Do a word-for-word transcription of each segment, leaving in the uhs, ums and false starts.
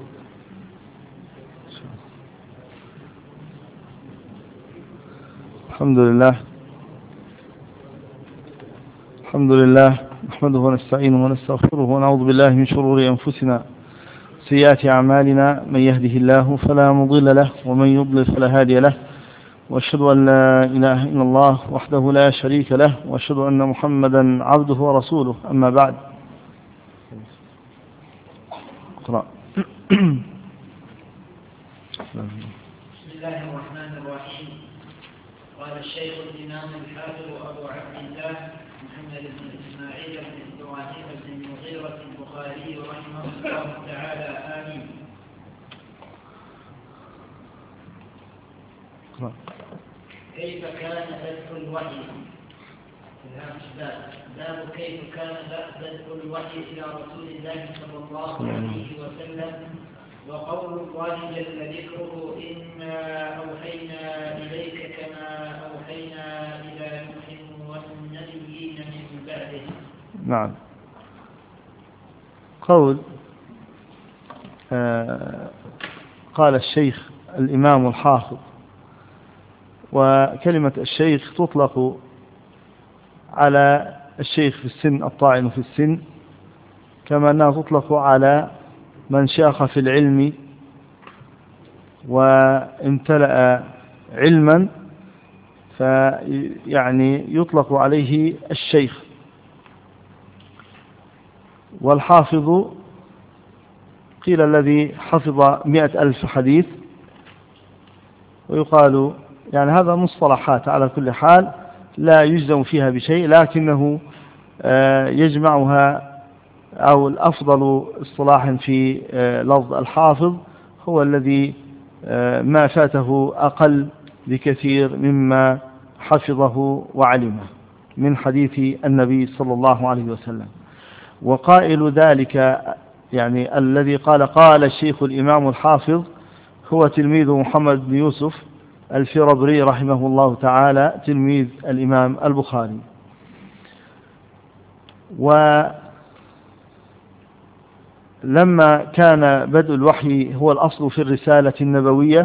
الحمد لله الحمد لله نحمده ونستعينه ونستغفره ونعوذ بالله من شرور أنفسنا سيئات أعمالنا. من يهده الله فلا مضل له ومن يضلل فلا هادي له، وأشهد أن لا إله إلا الله وحده لا شريك له، وأشهد أن محمدا عبده ورسوله. أما بعد، اقرأ. بسم الله الرحمن الرحيم. قال الشيخ الإمام الحافظ أبو عبد الله محمد بن إسماعيل بن إبراهيم بن المغيرة البخاري رحمه الله تعالى آمين. كيف كان بدء الوحي؟ باب كيف كان بدء الوحي إلى رسول الله صلى الله عليه وسلم، وقول الله جل ذكره: إنا أوحينا إليك كما أوحينا إلى نوح والنبيين من بعده. نعم. قول آه قال الشيخ الإمام الحافظ، وكلمة الشيخ تطلق على الشيخ في السن الطاعن في السن، كما أنها تطلق على من شاخ في العلم وامتلأ علما، فيعني يطلق عليه الشيخ. والحافظ قيل الذي حفظ مئة ألف حديث، ويقال يعني هذا مصطلحات على كل حال لا يجزم فيها بشيء، لكنه يجمعها، أو الأفضل اصطلاحا في لفظ الحافظ هو الذي ما فاته أقل بكثير مما حفظه وعلمه من حديث النبي صلى الله عليه وسلم. وقائل ذلك يعني الذي قال قال الشيخ الإمام الحافظ هو تلميذ محمد بن يوسف الفربري رحمه الله تعالى، تلميذ الإمام البخاري. ولما كان بدء الوحي هو الأصل في الرسالة النبوية،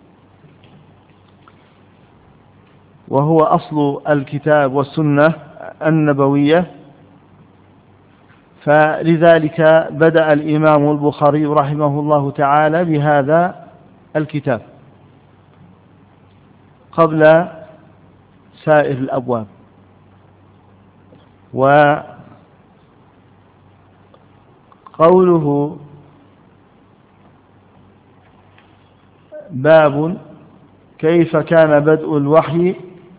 وهو أصل الكتاب والسنة النبوية، فلذلك بدأ الإمام البخاري رحمه الله تعالى بهذا الكتاب قبل سائر الأبواب. وقوله باب كيف كان بدء الوحي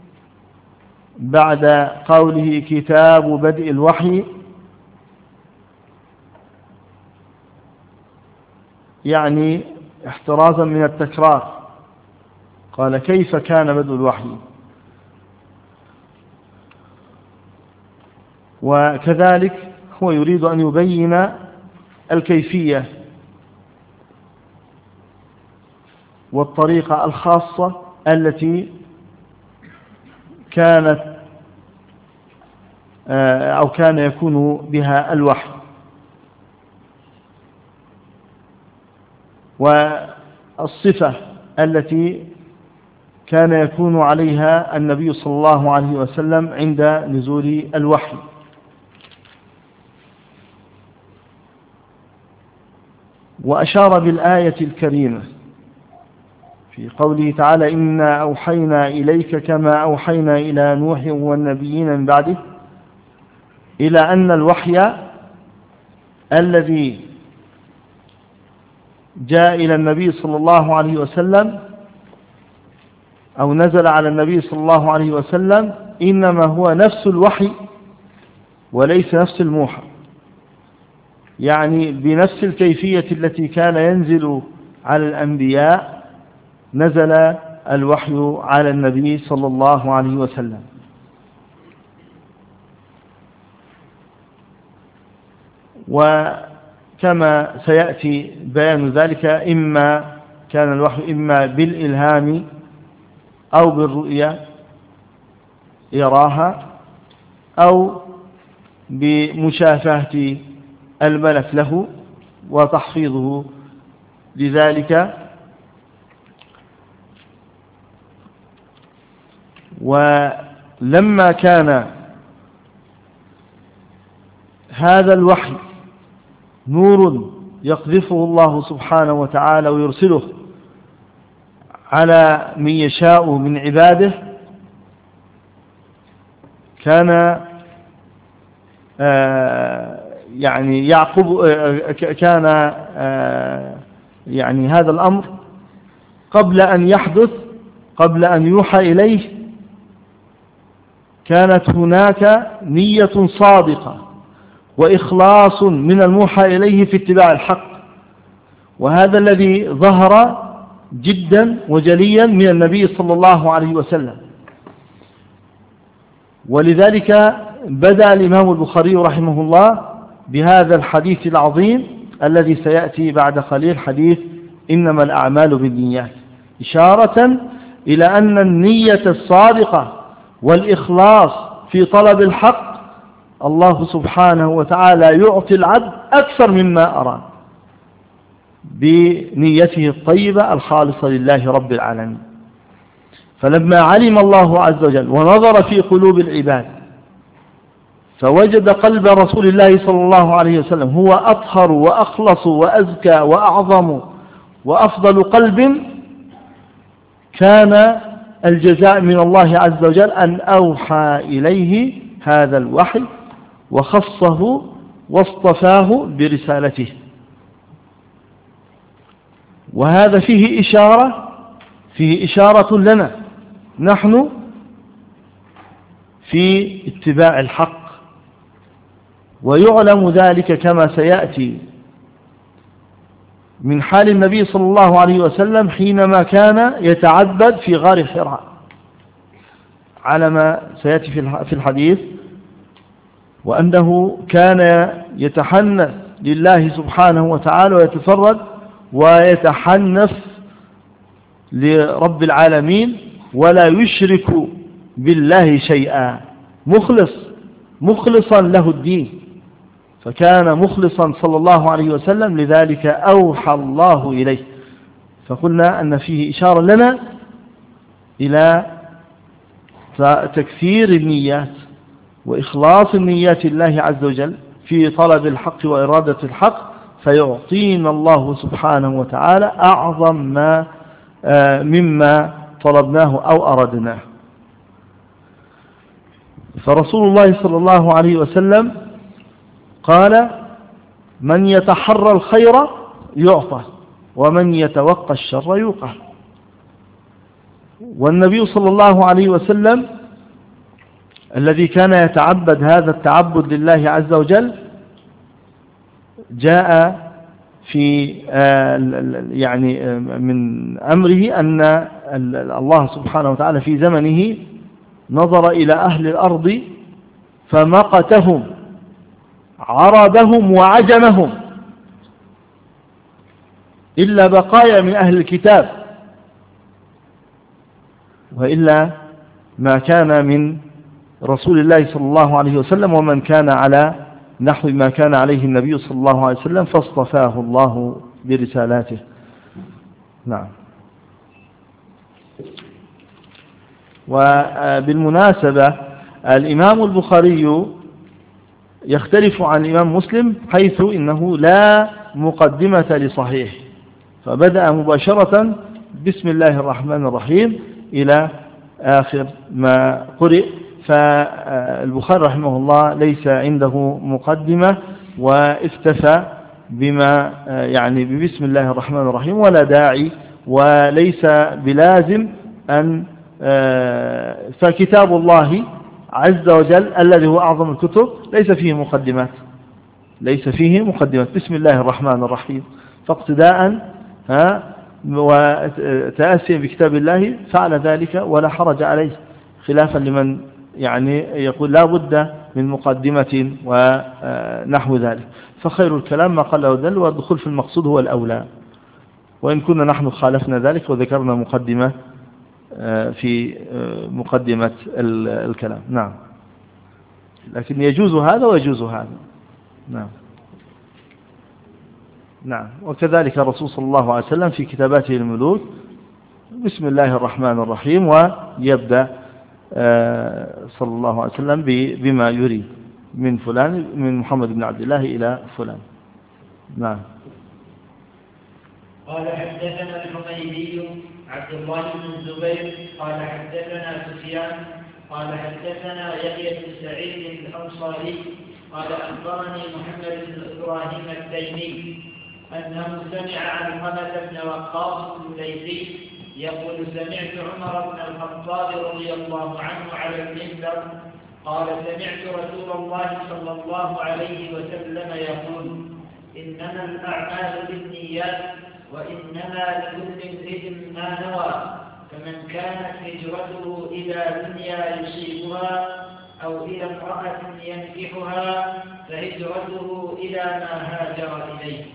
بعد قوله كتاب بدء الوحي، يعني احترازا من التكرار. قال كيف كان بدء الوحي، وكذلك هو يريد أن يبين الكيفية والطريقة الخاصة التي كانت أو كان يكون بها الوحي، والصفة التي كان يكون عليها النبي صلى الله عليه وسلم عند نزول الوحي. وأشار بالآية الكريمة في قوله تعالى: إنا أوحينا إليك كما أوحينا إلى نوح والنبيين من بعده، إلى أن الوحي الذي جاء إلى النبي صلى الله عليه وسلم أو نزل على النبي صلى الله عليه وسلم إنما هو نفس الوحي وليس نفس الموحى، يعني بنفس الكيفية التي كان ينزل على الأنبياء نزل الوحي على النبي صلى الله عليه وسلم. وكما سيأتي بيان ذلك، إما كان الوحي إما بالإلهام أو بالرؤيا يراها، أو بمشافهة الملك له وتحفيظه لذلك. ولما كان هذا الوحي نور يقذفه الله سبحانه وتعالى ويرسله على من يشاء من عباده، كان يعني يعقب كان يعني هذا الأمر قبل أن يحدث، قبل أن يوحى إليه، كانت هناك نية صادقة وإخلاص من الموحى إليه في اتباع الحق، وهذا الذي ظهر جدا وجليا من النبي صلى الله عليه وسلم. ولذلك بدأ الإمام البخاري رحمه الله بهذا الحديث العظيم الذي سيأتي بعد قليل، حديث إنما الأعمال بالنيات، إشارة إلى أن النية الصادقة والإخلاص في طلب الحق الله سبحانه وتعالى يعطي العبد أكثر مما أراد بنيته الطيبة الخالصة لله رب العالمين. فلما علم الله عز وجل ونظر في قلوب العباد فوجد قلب رسول الله صلى الله عليه وسلم هو أطهر وأخلص وأزكى وأعظم وأفضل قلب، كان الجزاء من الله عز وجل أن أوحى إليه هذا الوحي وخصه واصطفاه برسالته. وهذا فيه إشارة فيه إشارة لنا نحن في اتباع الحق، ويعلم ذلك كما سيأتي من حال النبي صلى الله عليه وسلم حينما كان يتعبد في غار حراء، على ما سيأتي في الحديث، وأنه كان يتحنث لله سبحانه وتعالى ويتفرد ويتحنث لرب العالمين ولا يشرك بالله شيئا، مخلص مخلصا له الدين، فكان مخلصا صلى الله عليه وسلم، لذلك أوحى الله إليه. فقلنا أن فيه إشارة لنا إلى تكثير النيات وإخلاص النيات الله عز وجل في طلب الحق وإرادة الحق، فيعطينا الله سبحانه وتعالى أعظم ما مما طلبناه أو أردناه. فرسول الله صلى الله عليه وسلم قال: من يتحرى الخير يعطى ومن يتوقى الشر يوقى. والنبي صلى الله عليه وسلم الذي كان يتعبد هذا التعبد لله عز وجل جاء في يعني من أمره أن الله سبحانه وتعالى في زمنه نظر إلى أهل الأرض فمقتهم عربهم وعجمهم إلا بقايا من أهل الكتاب، وإلا ما كان من رسول الله صلى الله عليه وسلم ومن كان على نحو ما كان عليه النبي صلى الله عليه وسلم، فاصطفاه الله برسالاته. نعم. وبالمناسبة الإمام البخاري يختلف عن الإمام مسلم حيث إنه لا مقدمة لصحيح، فبدأ مباشرة بسم الله الرحمن الرحيم إلى آخر ما قرئ. فالبخاري رحمه الله ليس عنده مقدمة واكتفى بما يعني ببسم الله الرحمن الرحيم، ولا داعي وليس بلازم أن فكتاب الله عز وجل الذي هو أعظم الكتب ليس فيه مقدمات ليس فيه مقدمات بسم الله الرحمن الرحيم، فاقتداء ها وتأسيا بكتاب الله فعل ذلك ولا حرج عليه، خلافا لمن يعني يقول لا بد من مقدمة ونحو ذلك. فخير الكلام ما قل ودل، والدخول في المقصود هو الأولى، وإن كنا نحن خالفنا ذلك وذكرنا مقدمة في مقدمة الكلام. نعم، لكن يجوز هذا ويجوز هذا. نعم. نعم. وكذلك الرسول صلى الله عليه وسلم في كتاباته الملوك بسم الله الرحمن الرحيم، ويبدأ صلى الله عليه وسلم بما يريد من فلان من محمد بن عبد الله إلى فلان. نعم. قال حدثنا الحميدي عبد الله بن الزبير قال حدثنا سفيان قال حدثنا يحيى بن سعيد الأنصاري قال أخبرني محمد بن إبراهيم التيمي أنه سمع علقمة بن وقاص الليثي يقول سمعت عمر بن الخطاب رضي الله عنه على المنبر قال سمعت رسول الله صلى الله عليه وسلم يقول إنما الأعمال بالنيات وإنما لكل امرئ ما نوى، فمن كانت هجرته إلى دنيا يصيبها أو إلى امرأة ينكحها فهجرته إلى ما هاجر إليه.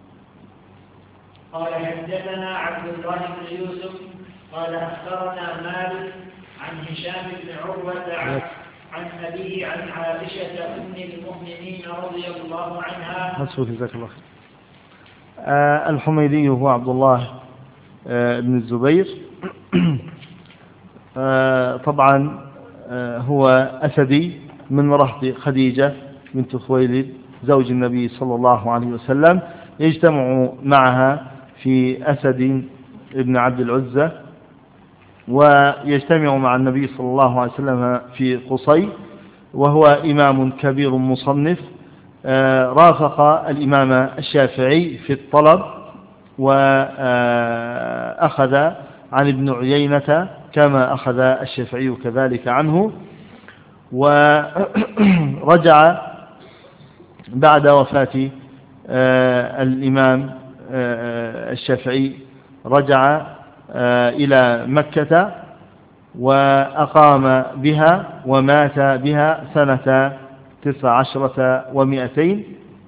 قال حدثنا عبد الله بن يوسف قال أخبرنا مالك عن هشام بن عروة عن, عن أبيه عن عائشة أم المؤمنين رضي الله عنها. جزاك الله خير. آه الحميدي هو عبد الله آه بن الزبير. آه طبعا آه هو أسدي من رهط خديجة بنت خويلد زوج النبي صلى الله عليه وسلم، يجتمع معها في أسد ابن عبد العزة، ويجتمع مع النبي صلى الله عليه وسلم في قصي، وهو إمام كبير مصنف. رافق الإمام الشافعي في الطلب، وأخذ عن ابن عيينة كما أخذ الشافعي كذلك عنه، ورجع بعد وفاة الإمام الشافعي، رجع إلى مكة وأقام بها ومات بها سنة تسع عشرة ومئتين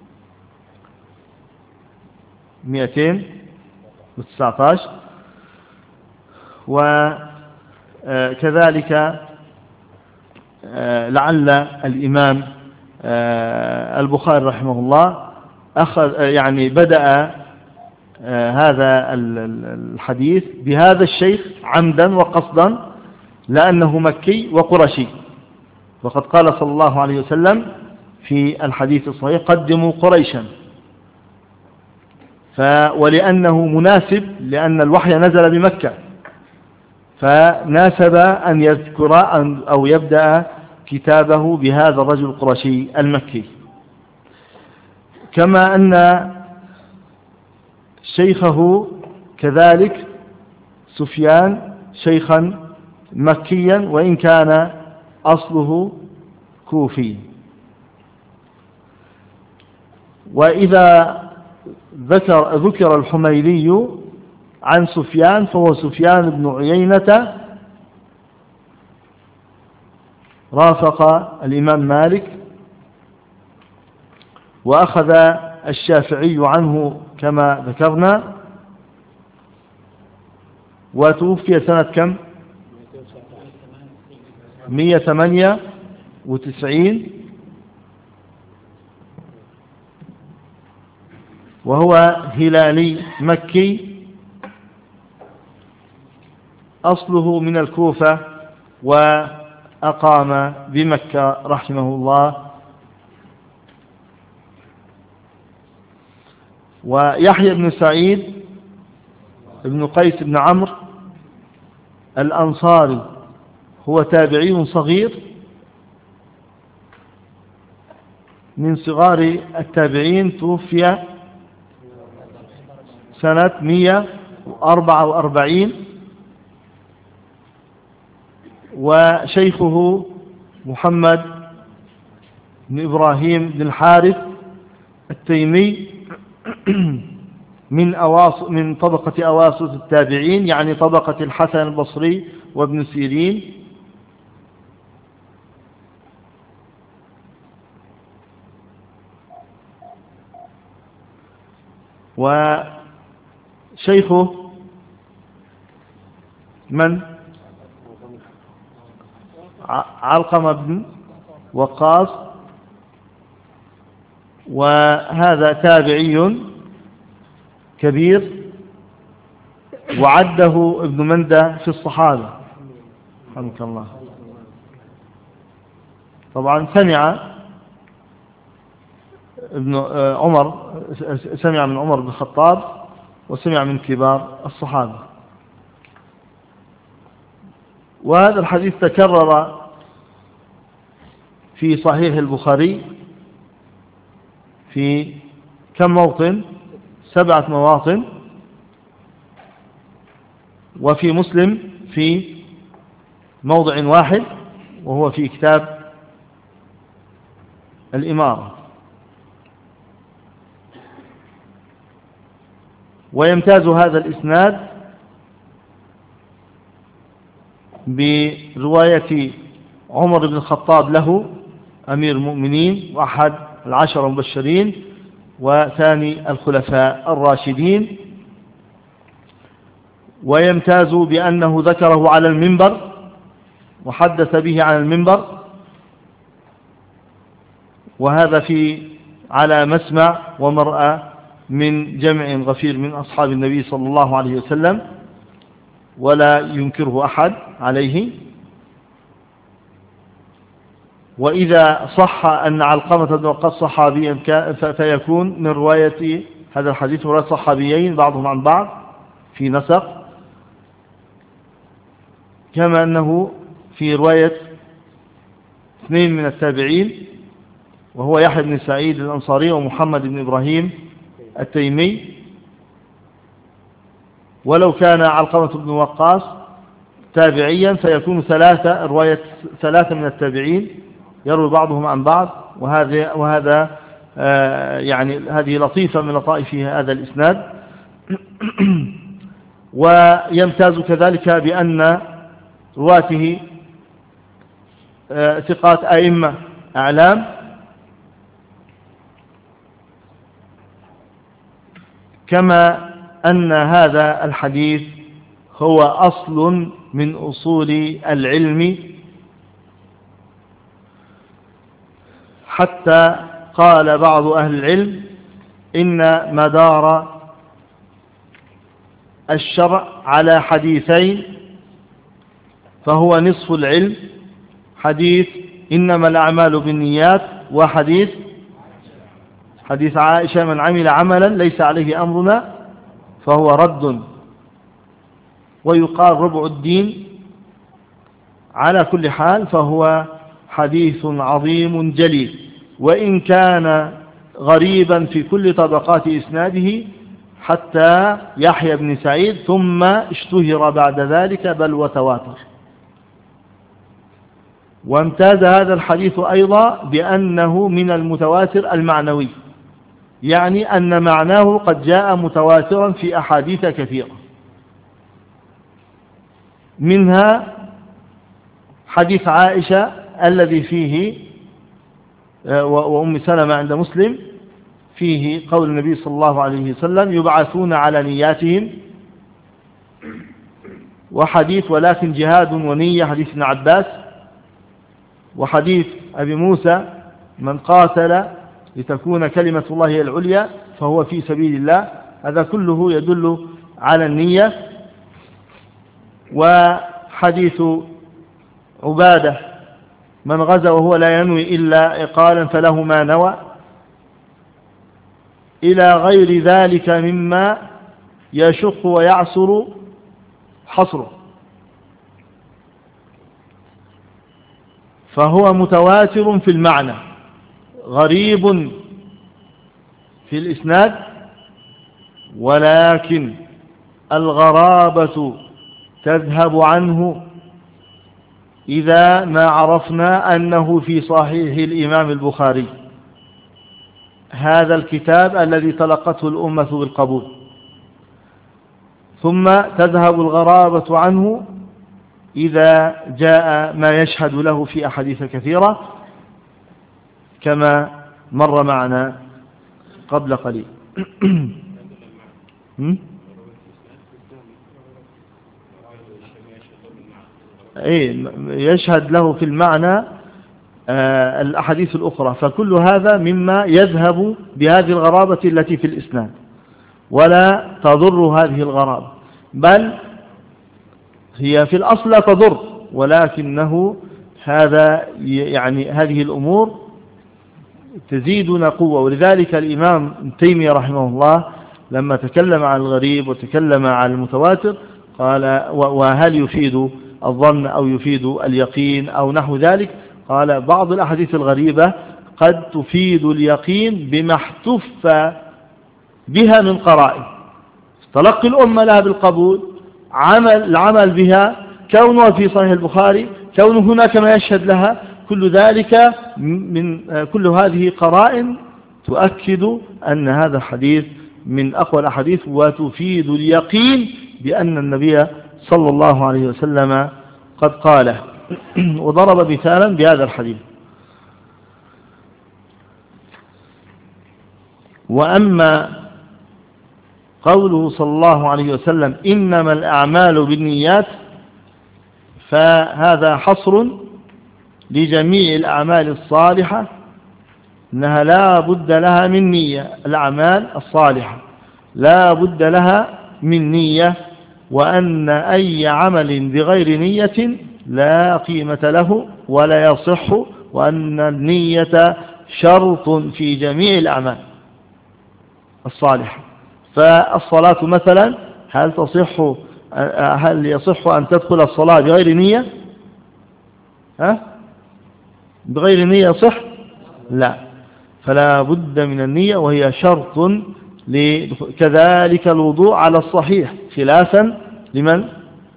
مئتين وتسعة عشر. وكذلك لعل الإمام البخاري رحمه الله أخذ يعني بدأ هذا الحديث بهذا الشيخ عمدا وقصدا، لأنه مكي وقرشي، وقد قال صلى الله عليه وسلم في الحديث الصحيح قدموا قريشا، ولأنه مناسب لأن الوحي نزل بمكة، فناسب أن يذكر أو يبدأ كتابه بهذا الرجل القرشي المكي. كما أن شيخه كذلك سفيان شيخا مكيا وإن كان أصله كوفي. وإذا ذكر, ذكر الحميدي عن سفيان فهو سفيان بن عيينة رافق الإمام مالك، وأخذ الشافعي عنه كما ذكرنا، وتوفي سنة كم؟ مئة وثمانية وتسعين، وهو هلالي مكي أصله من الكوفة، وأقام بمكة رحمه الله. ويحيى بن سعيد بن قيس بن عمرو الأنصاري هو تابعي صغير من صغار التابعين، توفي سنة مئة وأربعة وأربعين، وشيخه محمد بن إبراهيم بن الحارث التيمي من أواص من طبقة أواسط التابعين، يعني طبقة الحسن البصري وابن سيرين. وشيخه من؟ علقمة بن وقاص، وهذا تابعي كبير، وعده ابن مندة في الصحابة رحمك الله. طبعا سمع ابن عمر، سمع من عمر بن الخطاب وسمع من كبار الصحابة. وهذا الحديث تكرر في صحيح البخاري في كم موطن؟ سبعة مواطن، وفي مسلم في موضع واحد وهو في كتاب الإمارة. ويمتاز هذا الإسناد برواية عمر بن الخطاب له أمير المؤمنين وأحد العشر المبشرين وثاني الخلفاء الراشدين. ويمتاز بأنه ذكره على المنبر وحدث به على المنبر، وهذا في على مسمع ومرأى من جمع غفير من أصحاب النبي صلى الله عليه وسلم، ولا ينكره أحد عليه. وإذا صح أن علقمة بن وقاص صحابيا فيكون من رواية هذا الحديث رواية صحابيين بعضهم عن بعض في نسق، كما أنه في رواية اثنين من التابعين وهو يحيى بن سعيد الأنصاري ومحمد بن إبراهيم التيمي. ولو كان علقمة بن وقاص تابعيا فيكون ثلاثة، رواية ثلاثة من التابعين يروي بعضهم عن بعض. وهذا وهذا آه يعني هذه لطيفة من لطائف هذا الإسناد. ويمتاز كذلك بأن رواته آه ثقات أئمة أعلام، كما أن هذا الحديث هو أصل من أصول العلم، حتى قال بعض أهل العلم إن مدار الشرع على حديثين فهو نصف العلم، حديث إنما الأعمال بالنيات، وحديث حديث عائشة من عمل عملا ليس عليه أمرنا فهو رد. ويقال ربع الدين. على كل حال فهو حديث عظيم جليل، وإن كان غريبا في كل طبقات إسناده حتى يحيى بن سعيد، ثم اشتهر بعد ذلك بل وتواتر. وامتاز هذا الحديث أيضا بأنه من المتواتر المعنوي، يعني أن معناه قد جاء متواترا في أحاديث كثيرة، منها حديث عائشة الذي فيه وأم سلمة عند مسلم فيه قول النبي صلى الله عليه وسلم يبعثون على نياتهم، وحديث ولكن جهاد ونية حديث ابن عباس، وحديث أبي موسى من قاتل لتكون كلمة الله هي العليا فهو في سبيل الله. هذا كله يدل على النية. وحديث عبادة من غزا وهو لا ينوي إلا إقالا فله ما نوى، إلى غير ذلك مما يشق ويعسر حصره، فهو متواتر في المعنى، غريب في الإسناد، ولكن الغرابة تذهب عنه إذا ما عرفنا أنه في صحيح الإمام البخاري، هذا الكتاب الذي تلقته الأمة بالقبول، ثم تذهب الغرابة عنه إذا جاء ما يشهد له في أحاديث كثيرة كما مر معنا قبل قليل. إيه يشهد له في المعنى آه الأحاديث الأخرى، فكل هذا مما يذهب بهذه الغرابة التي في الإسناد. ولا تضر هذه الغرابة، بل هي في الأصل لا تضر، ولكنه هذا يعني هذه الأمور تزيدنا قوة. ولذلك الإمام ابن تيمية رحمه الله لما تكلم عن الغريب وتكلم عن المتواتر قال وهل يفيد الظن أو يفيد اليقين أو نحو ذلك، قال بعض الأحاديث الغريبة قد تفيد اليقين بما احتف بها من قرائن، تلقي الأمة لها بالقبول، عمل العمل بها، كونها في صحيح البخاري، كون هناك ما يشهد لها، كل ذلك من كل هذه قرائن تؤكد أن هذا الحديث من أقوى الأحاديث وتفيد اليقين بأن النبي صلى الله عليه وسلم قد قاله. وضرب مثالا بهذا الحديث. وأما قوله صلى الله عليه وسلم إنما الأعمال بالنيات، فهذا حصر لجميع الأعمال الصالحة أنها لا بد لها من نية. الأعمال الصالحة لا بد لها من نية، وأن أي عمل بغير نية لا قيمة له ولا يصح، وأن النية شرط في جميع الأعمال الصالحة. فالصلاة مثلا هل تصح هل يصح أن تدخل الصلاة بغير نية؟ ها؟ بغير نية صح؟ لا، فلا بد من النية وهي شرط. كذلك الوضوء على الصحيح خلافا لمن؟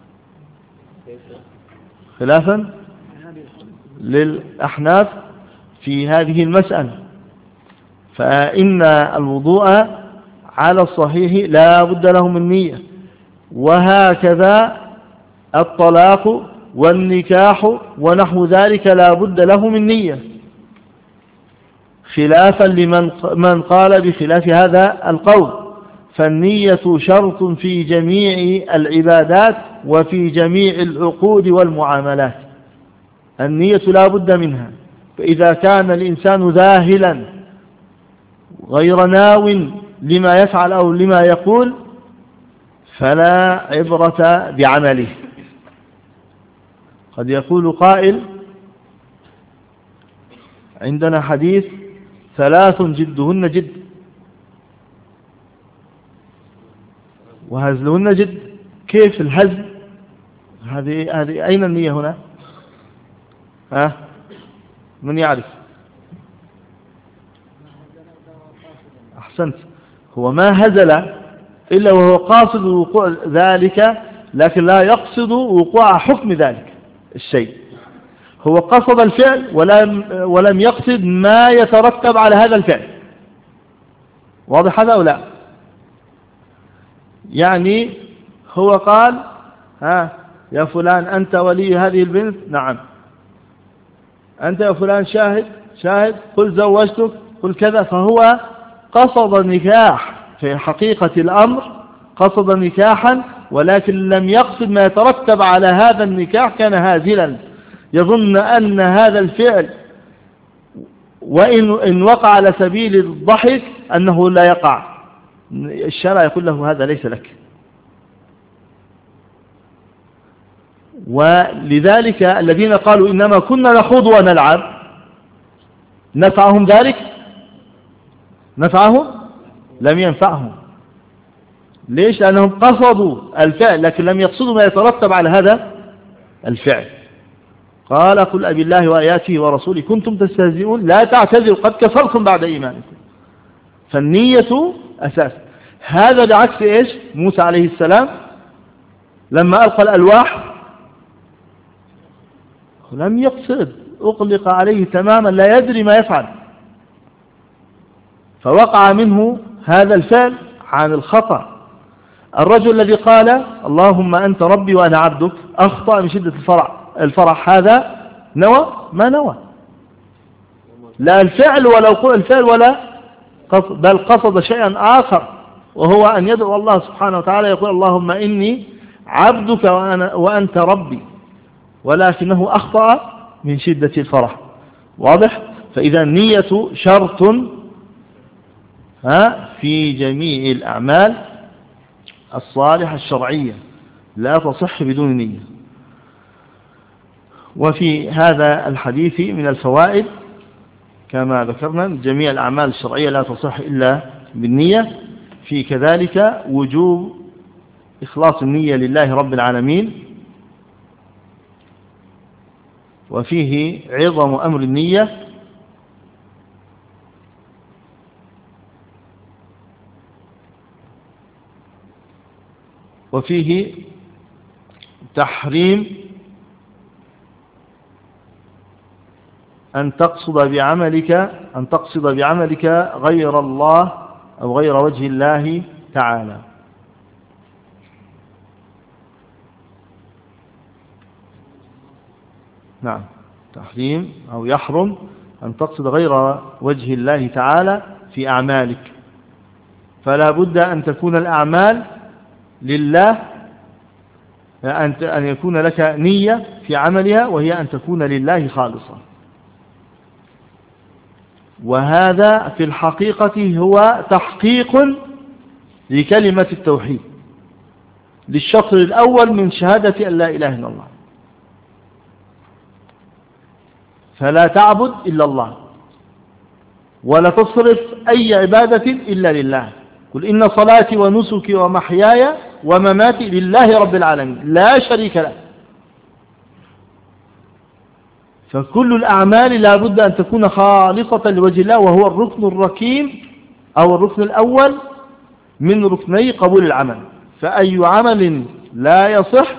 خلافا للأحناف في هذه المسألة، فإن الوضوء على الصحيح لا بد له من نية، وهكذا الطلاق والنكاح ونحو ذلك لا بد له من نية، خلافا لمن من قال بخلاف هذا القول. فالنية شرط في جميع العبادات وفي جميع العقود والمعاملات، النية لا بد منها. فإذا كان الإنسان ذاهلا غير ناو لما يفعل أو لما يقول فلا عبرة بعمله. قد يقول قائل عندنا حديث ثلاث جدهن جد وهزلهن جد. كيف الهزل؟ هذه هذه أين النية هنا؟ ها؟ من يعرف؟ أحسنت، هو ما هزل إلا وهو قاصد وقوع ذلك، لكن لا يقصد وقوع حكم ذلك الشيء. هو قصد الفعل ولم, ولم يقصد ما يترتب على هذا الفعل. واضح هذا أو لا؟ يعني هو قال ها يا فلان أنت ولي هذه البنت، نعم. أنت يا فلان شاهد شاهد قل زوجتك قل كذا. فهو قصد نكاح في حقيقة الأمر، قصد نكاحا ولكن لم يقصد ما يترتب على هذا النكاح، كان هازلا يظن أن هذا الفعل وإن إن وقع على سبيل الضحك أنه لا يقع. الشرع يقول له هذا ليس لك. ولذلك الذين قالوا إنما كنا نخوض ونلعب نفعهم ذلك؟ نفعهم؟ لم ينفعهم. ليش؟ لأنهم قصدوا الفعل لكن لم يقصدوا ما يترتب على هذا الفعل. قال قل أبي الله وآياته ورسوله كنتم تستهزئون لا تعتذروا قد كفرتم بعد إيمانكم. فالنية أساس. هذا بعكس إيش؟ موسى عليه السلام لما ألقى الألواح لم يقصد، أغلق عليه تماما لا يدري ما يفعل، فوقع منه هذا الفعل عن الخطأ. الرجل الذي قال اللهم أنت ربي وأنا عبدك أخطأ من شدة الفرح الفرح هذا نوى ما نوى لا الفعل ولا وقوع الفعل ولا قصد، بل قصد شيئا آخر وهو أن يدعو الله سبحانه وتعالى يقول اللهم إني عبدك وأنا وأنت ربي، ولكنه أخطأ من شدة الفرح. واضح؟ فإذا النية شرط في جميع الأعمال الصالحة الشرعية لا تصح بدون نية. وفي هذا الحديث من الفوائد كما ذكرنا جميع الأعمال الشرعية لا تصح إلا بالنية، في كذلك وجوب إخلاص النية لله رب العالمين، وفيه عظم أمر النية، وفيه تحريم أن تقصد بعملك أن تقصد بعملك غير الله أو غير وجه الله تعالى. نعم، تحريم أو يحرم أن تقصد غير وجه الله تعالى في أعمالك، فلا بد أن تكون الأعمال لله، أن يكون لك نية في عملها وهي أن تكون لله خالصة. وهذا في الحقيقة هو تحقيق لكلمة التوحيد، للشطر الأول من شهادة أن لا إله إلا الله. فلا تعبد إلا الله، ولا تصرف أي عبادة إلا لله. قل إن صلاتي ونسكي ومحياي ومماتي لله رب العالمين لا شريك له. فكل الأعمال لا بد أن تكون خالصة لوجه الله، وهو الركن الركين أو الركن الأول من ركني قبول العمل. فأي عمل لا يصح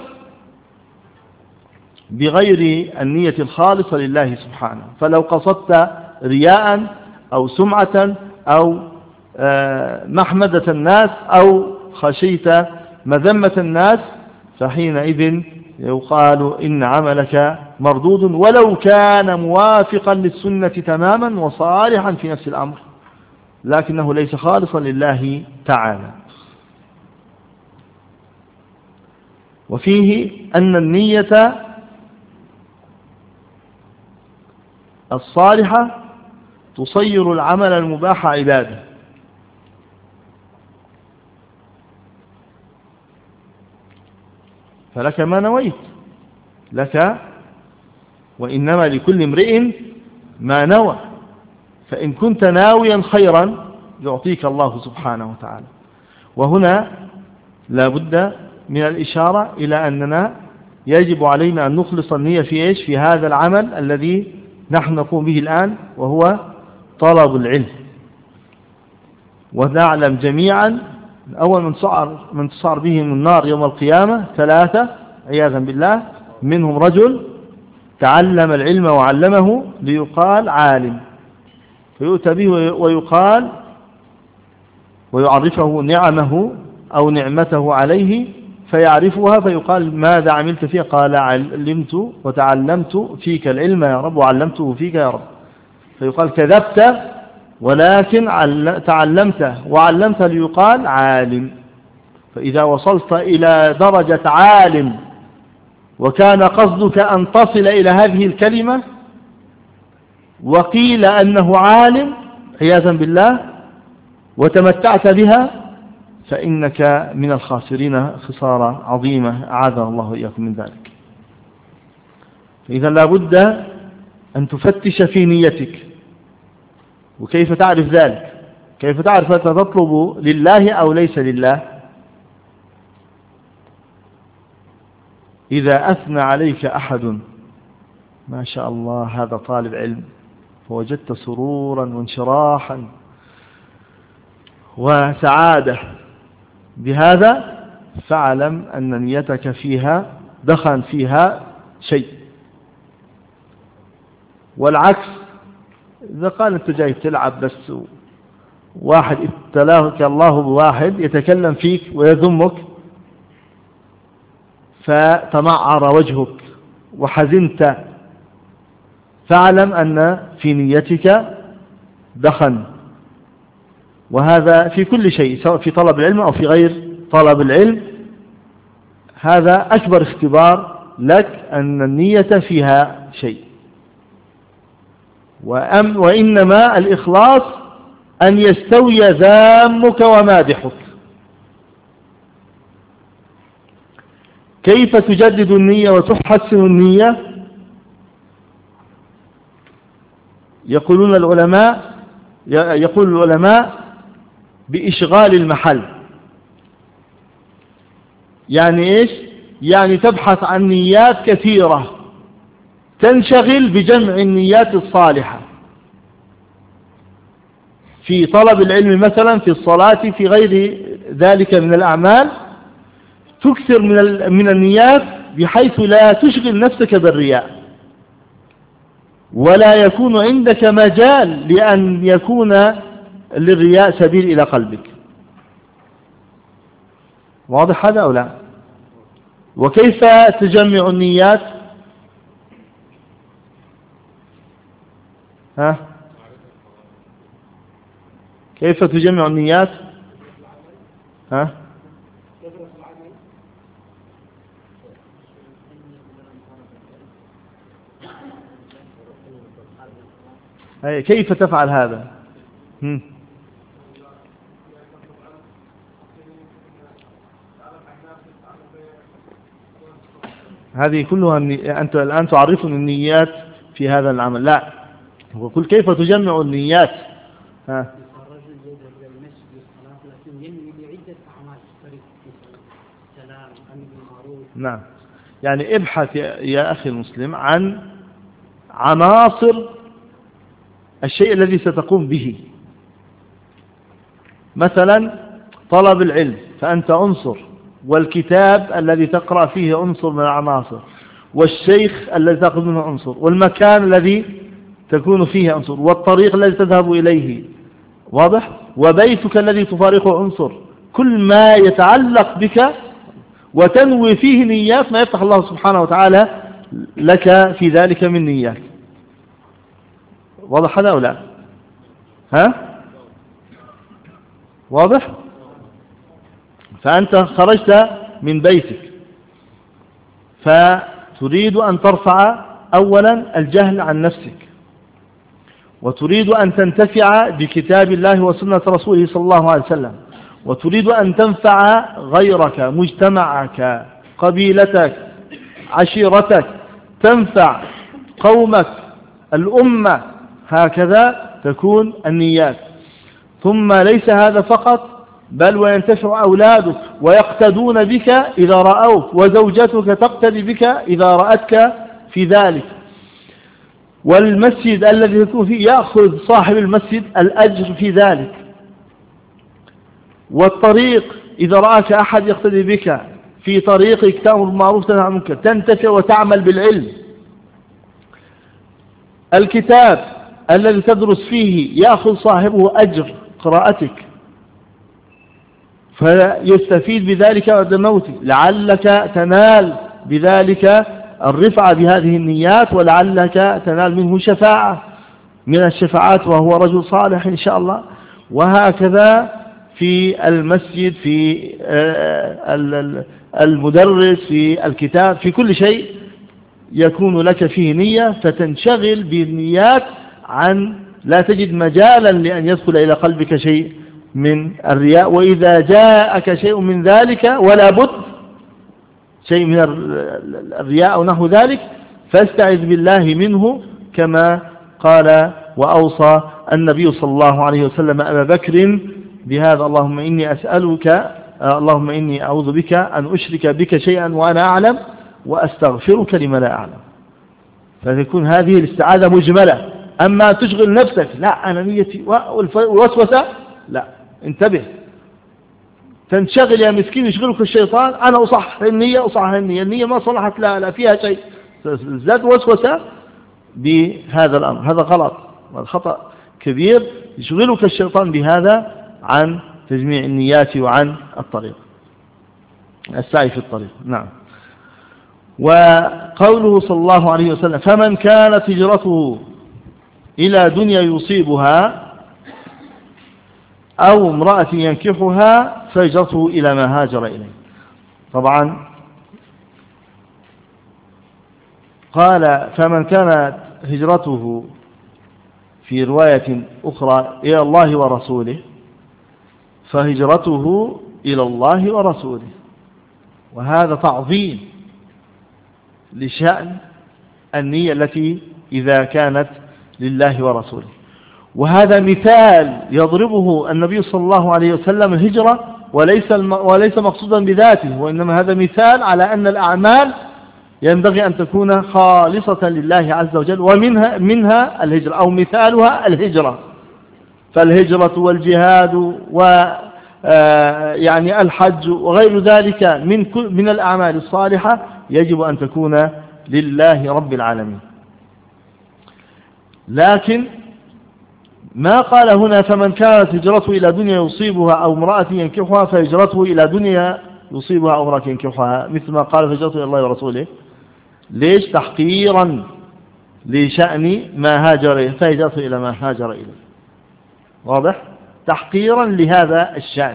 بغير النية الخالصة لله سبحانه. فلو قصدت رياء أو سمعة أو محمدة الناس أو خشيت مذمة الناس، فحينئذ يقال إن عملك مردود، ولو كان موافقا للسنة تماما وصالحا في نفس الأمر، لكنه ليس خالصا لله تعالى. وفيه أن النية الصالحة تصير العمل المباح عبادة. فلك ما نويت لك، وإنما لكل امرئ ما نوى. فإن كنت ناويا خيرا يعطيك الله سبحانه وتعالى. وهنا لا بد من الإشارة إلى أننا يجب علينا أن نخلص النية في إيش؟ في هذا العمل الذي نحن نقوم به الآن، وهو طلب العلم. ونعلم جميعا أول من صار من تصار بهم النار يوم القيامة ثلاثة عياذا بالله، منهم رجل تعلم العلم وعلمه ليقال عالم، فيؤتى به ويقال ويعرفه نعمه أو نعمته عليه فيعرفها، فيقال ماذا عملت فيها؟ قال علمت وتعلمت فيك العلم يا رب وعلمته فيك يا رب. فيقال كذبت ولكن تعلمت وعلمت ليقال عالم. فإذا وصلت إلى درجة عالم وكان قصدك أن تصل إلى هذه الكلمة وقيل أنه عالم عياذا بالله وتمتعت بها، فإنك من الخاسرين خسارة عظيمة، أعاذنا الله وإياكم من ذلك. فإذا لا بد أن تفتش في نيتك. وكيف تعرف ذلك؟ كيف تعرف أنت تطلب لله أو ليس لله؟ إذا أثنى عليك أحد ما شاء الله هذا طالب علم، فوجدت سرورا وانشراحا وسعادة بهذا، فاعلم أن نيتك فيها دخن فيها شيء. والعكس، إذا قال أنت جاي تلعب بس، واحد ابتلاك الله بواحد يتكلم فيك ويذمك فتمعر وجهك وحزنت، فاعلم أن في نيتك دخن. وهذا في كل شيء، سواء في طلب العلم أو في غير طلب العلم. هذا أكبر اختبار لك أن النية فيها شيء. وأم وإنما الإخلاص أن يستوي ذامك ومادحك. كيف تجدد النية وتحسن النية؟ يقولون العلماء يقول العلماء بإشغال المحل. يعني إيش؟ يعني تبحث عن نيات كثيرة، تنشغل بجمع النيات الصالحة في طلب العلم مثلا، في الصلاة، في غير ذلك من الأعمال. تكثر من من النيات بحيث لا تشغل نفسك بالرياء، ولا يكون عندك مجال لأن يكون للرياء سبيل إلى قلبك. واضح هذا أو لا؟ وكيف تجمع النيات؟ ها؟ كيف تجمع النيات؟ ها؟ كيف تفعل هذا؟ هم. هذه كلها أنت الآن تعرفني النيات في هذا العمل. لا، وقل كيف تجمع النيات. ها. نعم، يعني ابحث يا أخي المسلم عن عناصر الشيء الذي ستقوم به. مثلا طلب العلم فأنت عنصر، والكتاب الذي تقرأ فيه عنصر من العناصر، والشيخ الذي تأخذ منه عنصر، والمكان الذي تكون فيه عنصر، والطريق الذي تذهب إليه. واضح؟ وبيتك الذي تفارقه عنصر. كل ما يتعلق بك وتنوي فيه نيات ما يفتح الله سبحانه وتعالى لك في ذلك من نيات. واضح هذا أو لا؟ ها؟ واضح؟ فأنت خرجت من بيتك فتريد أن ترفع أولا الجهل عن نفسك، وتريد أن تنتفع بكتاب الله وسنة رسوله صلى الله عليه وسلم، وتريد أن تنفع غيرك، مجتمعك، قبيلتك، عشيرتك، تنفع قومك، الأمة. هكذا تكون النيات. ثم ليس هذا فقط، بل وينتفع أولادك ويقتدون بك إذا رأوك، وزوجتك تقتدي بك إذا رأتك في ذلك، والمسجد الذي يكون فيه يأخذ صاحب المسجد الأجر في ذلك، والطريق إذا رأك أحد يقتدي بك في طريقك تأمر بالمعروف وتنهى عن المنكر، تنتفع وتعمل بالعلم. الكتاب الذي تدرس فيه يأخذ صاحبه أجر قراءتك، فيستفيد بذلك بعد موته. لعلك تنال بذلك الرفعة بهذه النيات، ولعلك تنال منه شفاعة من الشفاعات وهو رجل صالح إن شاء الله. وهكذا في المسجد، في المدرس، في الكتاب، في كل شيء يكون لك فيه نية، فتنشغل بالنيات عن لا تجد مجالا لأن يدخل إلى قلبك شيء من الرياء. وإذا جاءك شيء من ذلك ولا بد شيء من الرياء أو نحو ذلك، فاستعذ بالله منه، كما قال وأوصى النبي صلى الله عليه وسلم أبا بكر بهذا: اللهم إني أسألك اللهم إني أعوذ بك أن أشرك بك شيئا وأنا أعلم، وأستغفرك لما لا أعلم. فتكون هذه الاستعاذة مجملة. أما تشغل نفسك، لا أنا نيتي والوسوسة، لا، انتبه، تنشغل يا مسكين، يشغلك الشيطان. أنا أصحح النية أصحح النية النية ما صلحت، لا لا فيها شيء، زاد وسوسة بهذا الأمر. هذا غلط، خطأ كبير، يشغلك الشيطان بهذا عن تجميع النيات وعن الطريق، السعي في الطريق. نعم. وقوله صلى الله عليه وسلم: فمن كانت هجرته إلى دنيا يصيبها أو امرأة ينكحها فهجرته إلى ما هاجر إليه. طبعا قال: فمن كانت هجرته في رواية أخرى إلى الله ورسوله فهجرته إلى الله ورسوله. وهذا تعظيم لشأن النية التي إذا كانت لله ورسوله. وهذا مثال يضربه النبي صلى الله عليه وسلم الهجرة، وليس وليس مقصودا بذاته، وإنما هذا مثال على أن الأعمال ينبغي أن تكون خالصة لله عز وجل، ومنها منها الهجرة أو مثالها الهجرة. فالهجرة والجهاد و يعني الحج وغير ذلك من من الأعمال الصالحة يجب أن تكون لله رب العالمين. لكن ما قال هنا فمن كانت هجرته إلى دنيا يصيبها أو امرأة ينكحها فهجرته إلى دنيا يصيبها أو امرأة ينكحها، مثل ما قال فهجرته إلى الله ورسوله. ليش؟ تحقيرا لشأن ما هاجر إليه، فهجرته إلى ما هاجر إليه. واضح؟ تحقيرا لهذا الشأن.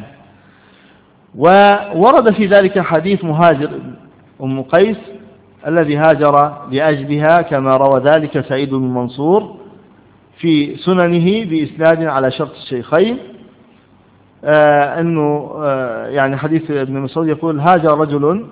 وورد في ذلك حديث مهاجر أم قيس الذي هاجر لأجلها، كما روى ذلك سعيد بن منصور في سننه بإسناد على شرط الشيخين. آه أنه آه يعني حديث ابن مسعود يقول هاجر رجل،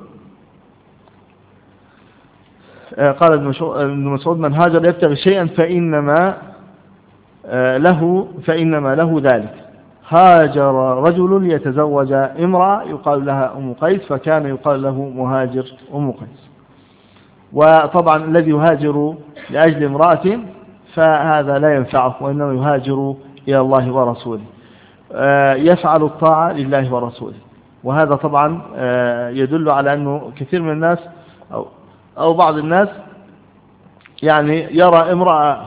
آه قال ابن مسعود من هاجر يبتغي شيئا فإنما آه له فإنما له ذلك. هاجر رجل ليتزوج امرأة يقال لها أم قيس، فكان يقال له مهاجر أم قيس. وطبعا الذي يهاجر لأجل امرأة فهذا لا ينفعه، وإنما يهاجر إلى الله ورسوله، يفعل الطاعة لله ورسوله. وهذا طبعا يدل على أنه كثير من الناس أو, أو بعض الناس يعني يرى امرأة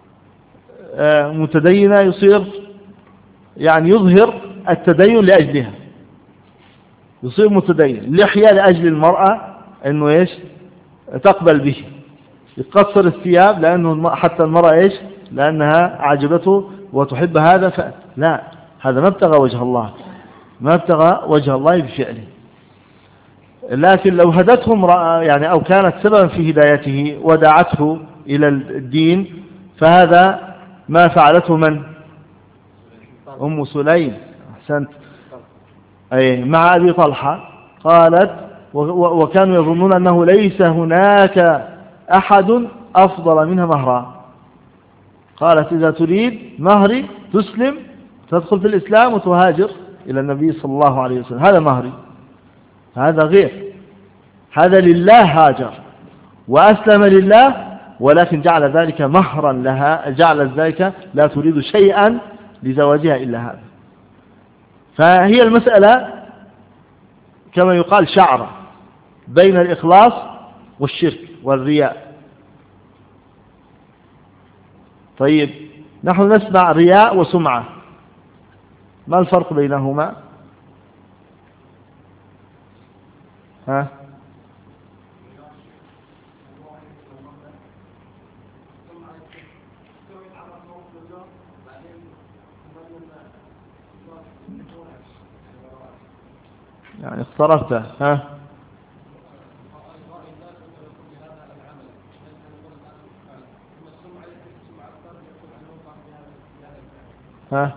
متدينة يصير يعني يظهر التدين لأجلها، يصير متدين، لحية لأجل المرأة أنه إيش تقبل به، يقصر الثياب لأنه حتى المرأة إيش لأنها عجبته وتحب هذا ف... لا، هذا ما ابتغى وجه الله، ما ابتغى وجه الله بفعله. لكن لو هدته امرأة يعني أو كانت سببا في هدايته ودعته إلى الدين فهذا ما فعلته من؟ أم سليم. أحسنت. أي مع أبي طلحة قالت وكانوا يظنون أنه ليس هناك أحد أفضل منها مهرا. قالت إذا تريد مهري تسلم تدخل في الإسلام وتهاجر إلى النبي صلى الله عليه وسلم، هذا مهري. هذا غير، هذا لله هاجر وأسلم لله، ولكن جعل ذلك مهرا لها، جعل ذلك لا تريد شيئا لزواجها إلا هذا. فهي المسألة كما يقال شعرة بين الإخلاص والشرك والرياء. طيب نحن نسمع رياء وسمعة، ما الفرق بينهما؟ ها؟ يعني اخترفته. ها؟ ها؟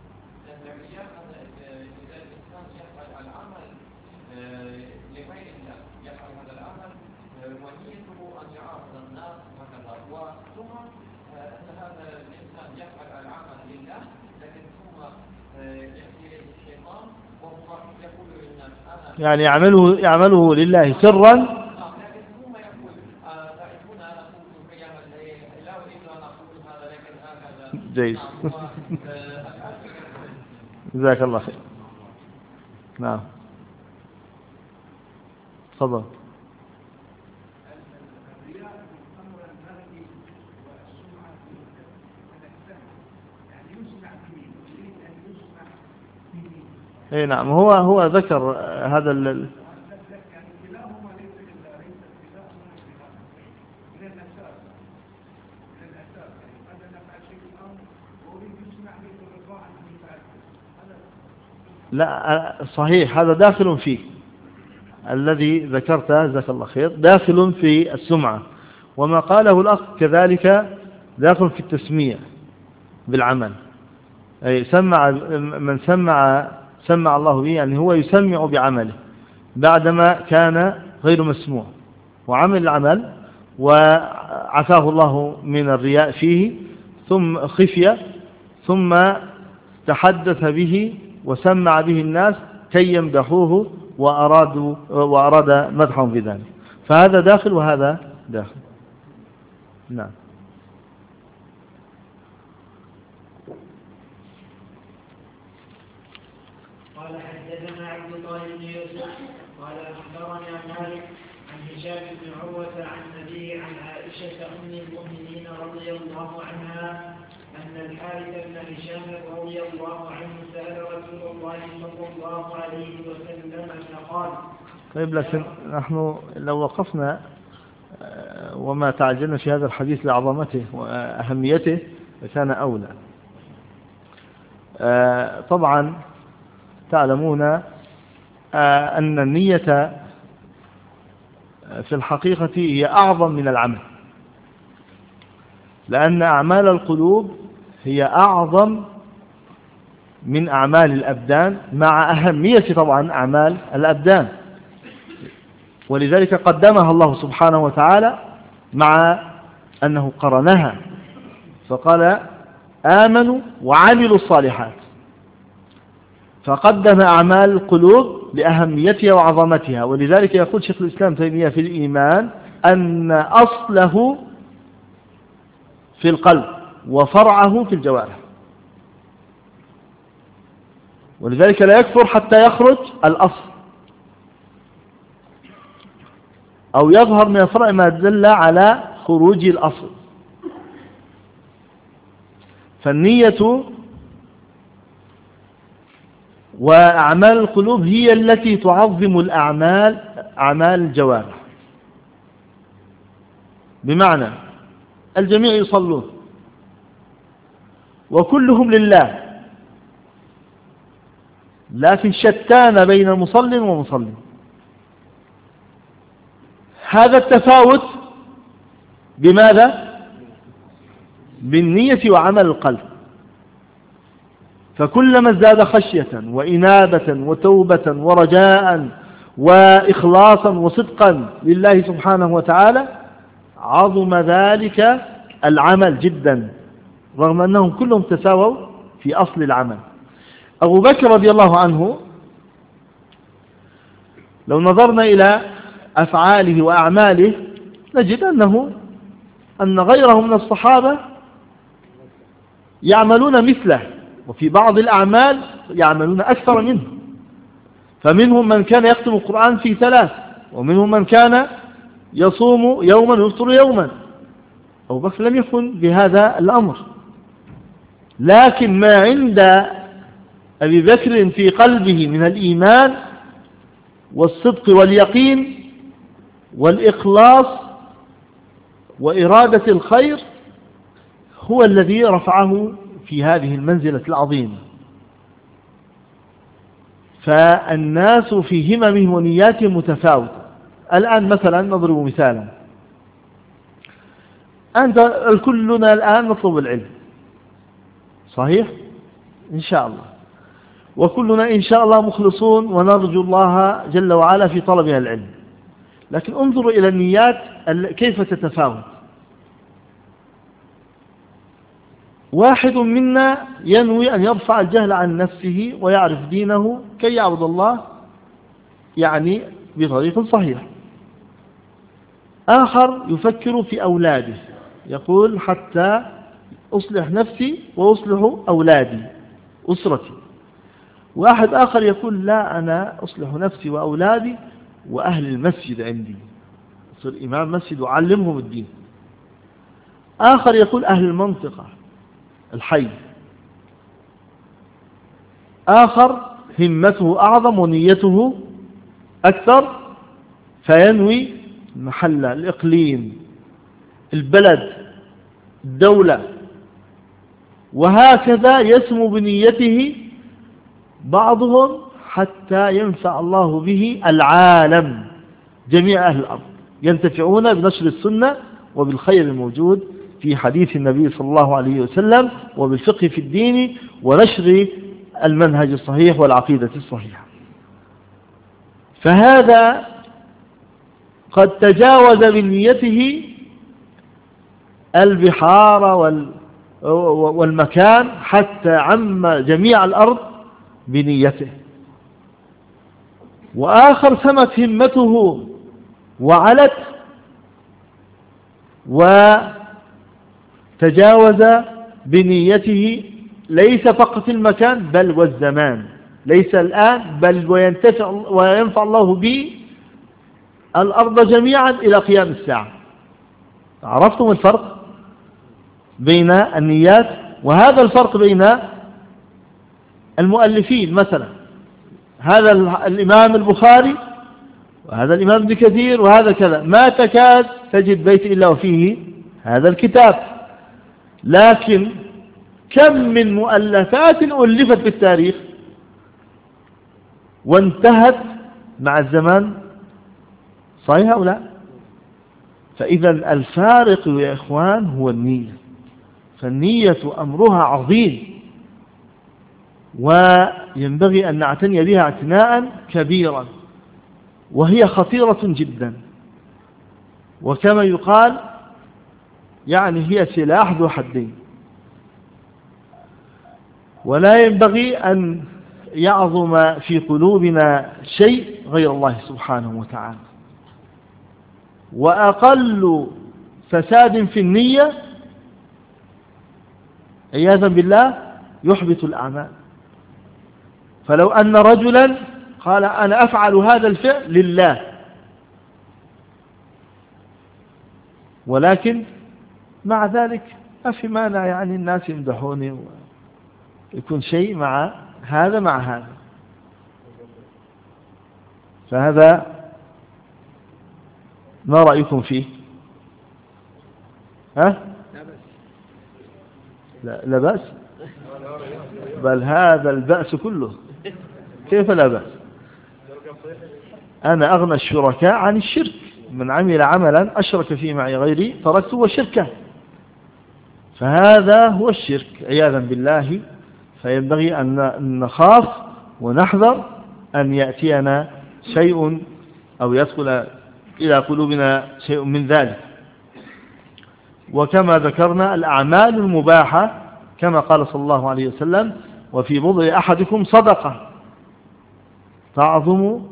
يعني يعمله يعمله لله سرا. جيد. جزاك الله خير. نعم تفضل. اي نعم، هو هو ذكر هذا ال لا صحيح، هذا داخل فيه الذي ذكرته جزاك الله خير، داخل في السمعة. وما قاله الأخ كذلك داخل في التسمية، بالعمل، أي سمع من سمع سمع الله به، يعني هو يسمع بعمله بعدما كان غير مسموع، وعمل العمل وعفاه الله من الرياء فيه ثم خفي، ثم تحدث به وسمع به الناس كي يمدحوه وأرادوا وأراد مدحهم في ذلك، فهذا داخل وهذا داخل. نعم. قال حدثنا عبد الله بن يوسف قال أخبرنا مالك عن هشام بن عروة عن أبيه عن عائشة أم المؤمنين رضي الله عنها أن الحارث بن هشام رضي الله عنه سأل رسول الله صلى الله عليه وسلم فقال. طيب، لكن نحن لو وقفنا وما تعجلنا في هذا الحديث لعظمته وأهميته كان أولى. طبعا تعلمون أن النية في الحقيقة هي أعظم من العمل، لأن أعمال القلوب هي أعظم من أعمال الأبدان، مع أهمية طبعا أعمال الأبدان، ولذلك قدمها الله سبحانه وتعالى مع أنه قرنها فقال آمنوا وعملوا الصالحات، فقدم أعمال القلوب لأهميتها وعظمتها. ولذلك يقول شيخ الإسلام تيمية في الإيمان أن أصله في القلب وفرعه في الجوارح، ولذلك لا يكفر حتى يخرج الأصل أو يظهر من الفرع ما دل على خروج الأصل. فالنية وأعمال القلوب هي التي تعظم الأعمال أعمال الجوارح، بمعنى الجميع يصلون وكلهم لله، لكن شتان بين مصل ومصل. هذا التفاوت بماذا؟ بالنية وعمل القلب، فكلما ازداد خشية وإنابة وتوبة ورجاء وإخلاصا وصدقا لله سبحانه وتعالى عظم ذلك العمل جدا، رغم أنهم كلهم تساووا في أصل العمل. أبو بكر رضي الله عنه لو نظرنا إلى أفعاله وأعماله نجد أنه أن غيره من الصحابة يعملون مثله، وفي بعض الأعمال يعملون أكثر منه، فمنهم من كان يختم القرآن في ثلاث، ومنهم من كان يصوم يوما ويفطر يوما. أبو بكر لم يكن بهذا الأمر، لكن ما عند أبي بكر في قلبه من الإيمان والصدق واليقين والإخلاص وإرادة الخير هو الذي رفعه في هذه المنزلة العظيمة. فالناس في هممهم ونياتهم متفاوتة. الآن مثلا نضرب مثالا، أنت كلنا الآن نطلب العلم، صحيح؟ إن شاء الله، وكلنا إن شاء الله مخلصون ونرجو الله جل وعلا في طلبها العلم، لكن انظروا إلى النيات كيف تتفاوت. واحد منا ينوي أن يرفع الجهل عن نفسه ويعرف دينه كي يعبد الله يعني بطريق صحيح. آخر يفكر في أولاده، يقول حتى أصلح نفسي وأصلح أولادي أسرتي. واحد آخر يقول لا، أنا أصلح نفسي وأولادي وأهل المسجد عندي، أصير إمام مسجد وأعلمهم الدين. آخر يقول أهل المنطقة الحي. آخر همته أعظم ونيته أكثر، فينوي محل الإقليم البلد الدولة، وهكذا يسمو بنيته بعضهم حتى ينفع الله به العالم، جميع أهل الأرض ينتفعون بنشر السنة وبالخير الموجود في حديث النبي صلى الله عليه وسلم وبالفقه في الدين ونشر المنهج الصحيح والعقيدة الصحيحة. فهذا قد تجاوز بنيته البحار والمكان حتى عم جميع الأرض بنيته. وآخر سمت همته وعلت وتجاوز بنيته ليس فقط المكان بل والزمان، ليس الآن بل وينتفع وينفع الله به الأرض جميعا إلى قيام الساعة. عرفتم الفرق بين النيات؟ وهذا الفرق بين المؤلفين، مثلا هذا الإمام البخاري وهذا الإمام ابن كثير وهذا كذا، ما تكاد تجد بيت إلا وفيه هذا الكتاب، لكن كم من مؤلفات ألفت في التاريخ وانتهت مع الزمان، صحيح أو لا؟ فإذا الفارق يا إخوان هو النية. فالنية أمرها عظيم وينبغي أن نعتني بها اعتناء كبيرا، وهي خطيرة جدا، وكما يقال يعني هي سلاح ذو حدين. ولا ينبغي أن يعظم في قلوبنا شيء غير الله سبحانه وتعالى. وأقل فساد في النية عياذا بالله يحبط الأعمال. فلو أن رجلا قال أنا أفعل هذا الفعل لله، ولكن مع ذلك ما في مانع يعني الناس يمدحوني ويكون شيء مع هذا مع هذا، فهذا ما رأيكم فيه؟ ها؟ لا, لا بأس، بل هذا البأس كله. كيف لا بأس؟ أنا أغنى الشركاء عن الشرك، من عمل عملا أشرك فيه معي غيري تركته وشركه، فهذا هو الشرك عياذا بالله. فينبغي أن نخاف ونحذر أن يأتينا شيء أو يدخل إلى قلوبنا شيء من ذلك. وكما ذكرنا الأعمال المباحة كما قال صلى الله عليه وسلم وفي بضع أحدكم صدقة تعظم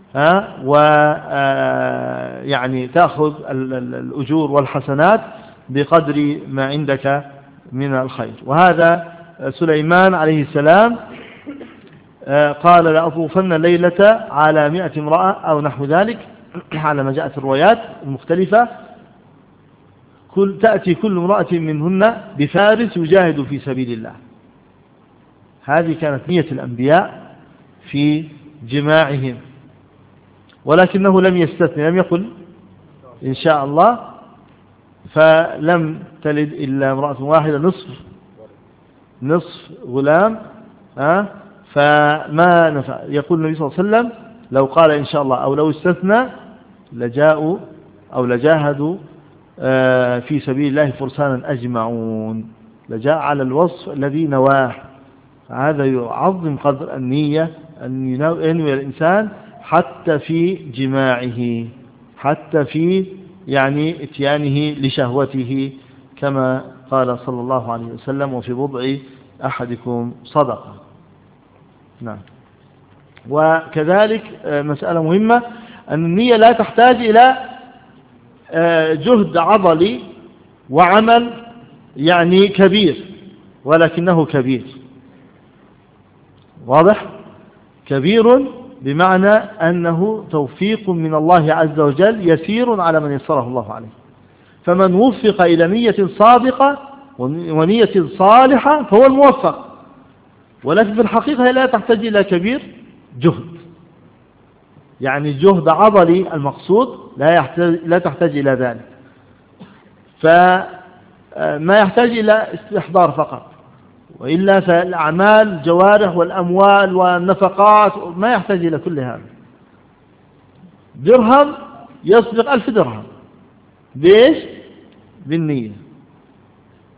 ويعني تأخذ الأجور والحسنات بقدر ما عندك من الخير. وهذا سليمان عليه السلام قال لأطوفن ليلة على مئة امرأة أو نحو ذلك على ما جاءت الروايات المختلفة، كل تأتي كل امرأة منهن بفارس يجاهد في سبيل الله. هذه كانت نية الأنبياء في جماعهم، ولكنه لم يستثني، لم يقل إن شاء الله، فلم تلد إلا امرأة واحدة نصف نصف غلام أه؟ فما نفع. يقول النبي صلى الله عليه وسلم لو قال إن شاء الله أو لو استثنى لجاءوا أو لجاهدوا في سبيل الله فرسانا أجمعون، لجاء على الوصف الذي نواه. هذا يعظم قدر النية أن ينوي الإنسان حتى في جماعه، حتى في يعني اتيانه لشهوته، كما قال صلى الله عليه وسلم وفي بضع أحدكم صدقة. نعم. وكذلك مسألة مهمة أن النية لا تحتاج إلى جهد عضلي وعمل يعني كبير، ولكنه كبير. واضح؟ كبير بمعنى أنه توفيق من الله عز وجل يسير على من يسره الله عليه. فمن وفق إلى نية صادقة ونية صالحة فهو الموفق، ولكن في الحقيقة لا تحتاج إلى كبير جهد، يعني جهد عضلي المقصود لا يحتاج لا تحتاج إلى ذلك. فما يحتاج إلى استحضار فقط، وإلا فالأعمال الجوارح والأموال والنفقات ما يحتاج إلى كل هذا. درهم يسبق ألف درهم بإيش؟ بالنية.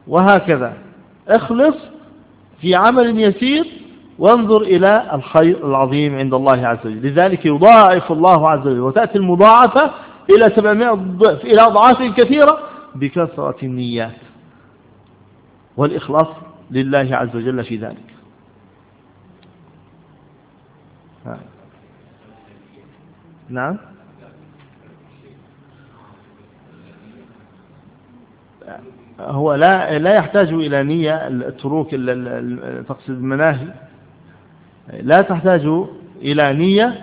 وهكذا اخلص في عمل يسير وانظر إلى الخير العظيم عند الله عز وجل. لذلك يضاعف الله عز وجل، وتأتي المضاعفة إلى سبعمائة ضعف، إلى أضعاف كثيرة بكثرة النيات والإخلاص لله عز وجل في ذلك. نعم. هو لا لا يحتاج إلى نية. التروك تقصد المناهي لا تحتاج إلى نية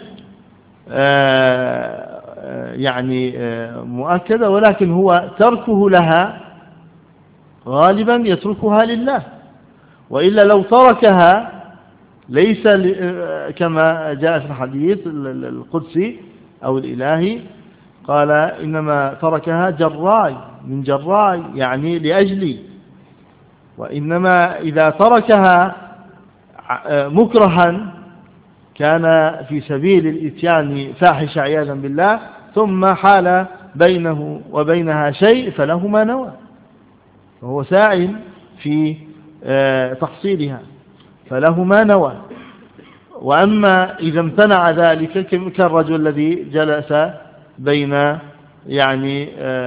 يعني مؤكدة، ولكن هو تركه لها غالبا يتركها لله، وإلا لو تركها ليس كما جاء في الحديث القدسي أو الإلهي قال إنما تركها جراي من جراي يعني لأجلي، وإنما إذا تركها مكرها كان في سبيل الإتيان فاحش عياذا بالله، ثم حال بينه وبينها شيء فله ما نوى، وهو ساع في تحصيلها فله ما نوى. وأما إذا امتنع ذلك كالرجل الذي جلس بين يعني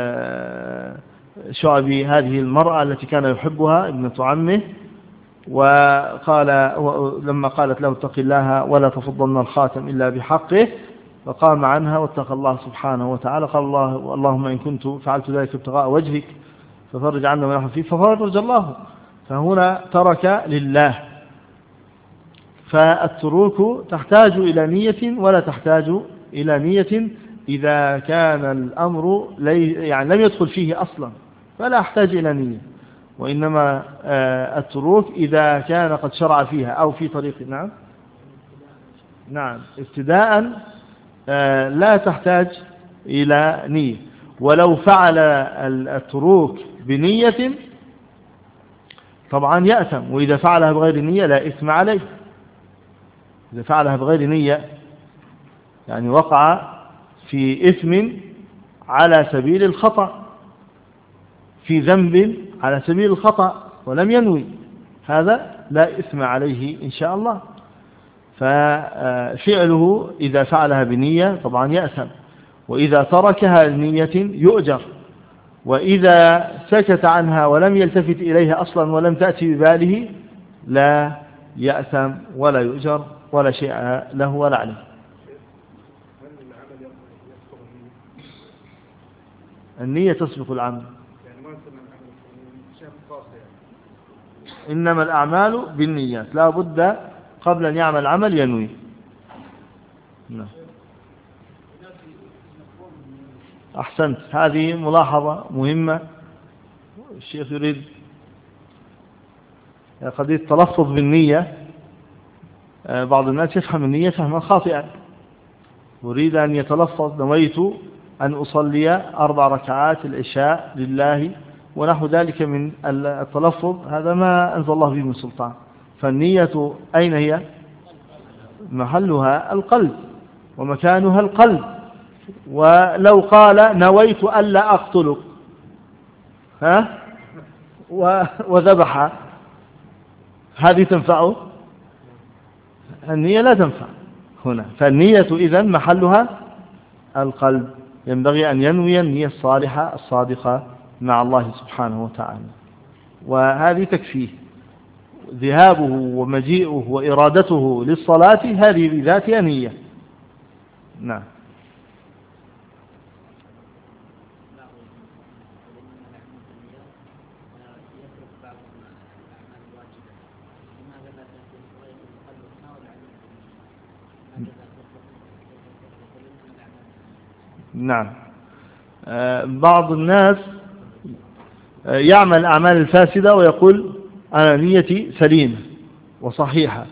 شعب هذه المرأة التي كان يحبها ابنة عمه، وقال لما قالت له اتق الله ولا تفضلن الخاتم إلا بحقه، فقام عنها واتقى الله سبحانه وتعالى، قال الله اللهم إن كنت فعلت ذلك ابتغاء وجهك ففرج عنا ما نحن فيه، ففرج الله. فهنا ترك لله. فالتروك تحتاج إلى نية ولا تحتاج إلى نية إذا كان الأمر يعني لم يدخل فيه أصلا فلا أحتاج إلى نية، وإنما التروك إذا كان قد شرع فيها أو في طريق. نعم نعم ابتداء لا تحتاج إلى نية. ولو فعل التروك بنية طبعا يأثم، وإذا فعلها بغير نية لا إثم عليه. إذا فعلها بغير نية يعني وقع في إثم على سبيل الخطأ، في ذنب على سبيل الخطأ ولم ينوي، هذا لا إثم عليه إن شاء الله. ففعله إذا فعلها بنية طبعا يأثم، وإذا تركها بنية يؤجر، وإذا سكت عنها ولم يلتفت إليها أصلا ولم تأتي بباله لا يأثم ولا يؤجر ولا شيء له ولا عليه. النية تسبق العمل، إنما الأعمال بالنيات، لا بد قبل أن يعمل عمل ينوي. نعم. أحسنت، هذه ملاحظة مهمة. الشيخ يريد قضية التلفظ بالنية. بعض الناس يفهم النية فهما خاطئا، يريد أن يتلفظ نويت أن أصلي أربع ركعات العشاء لله ونحو ذلك من التلفظ، هذا ما أنزل الله به من سلطان. فالنية أين هي؟ محلها القلب ومكانها القلب. ولو قال نويت ألا أقتلك ها وذبح، هذه تنفعه؟ النية لا تنفع هنا. فالنية إذن محلها القلب، ينبغي أن ينوي النية الصالحة الصادقة مع الله سبحانه وتعالى، وهذه تكفيه. ذهابه ومجيئه وإرادته للصلاة هذه بذاتها نية. نعم. نعم. بعض الناس يعمل الأعمال الفاسدة ويقول أنا نيتي سليمة وصحيحة،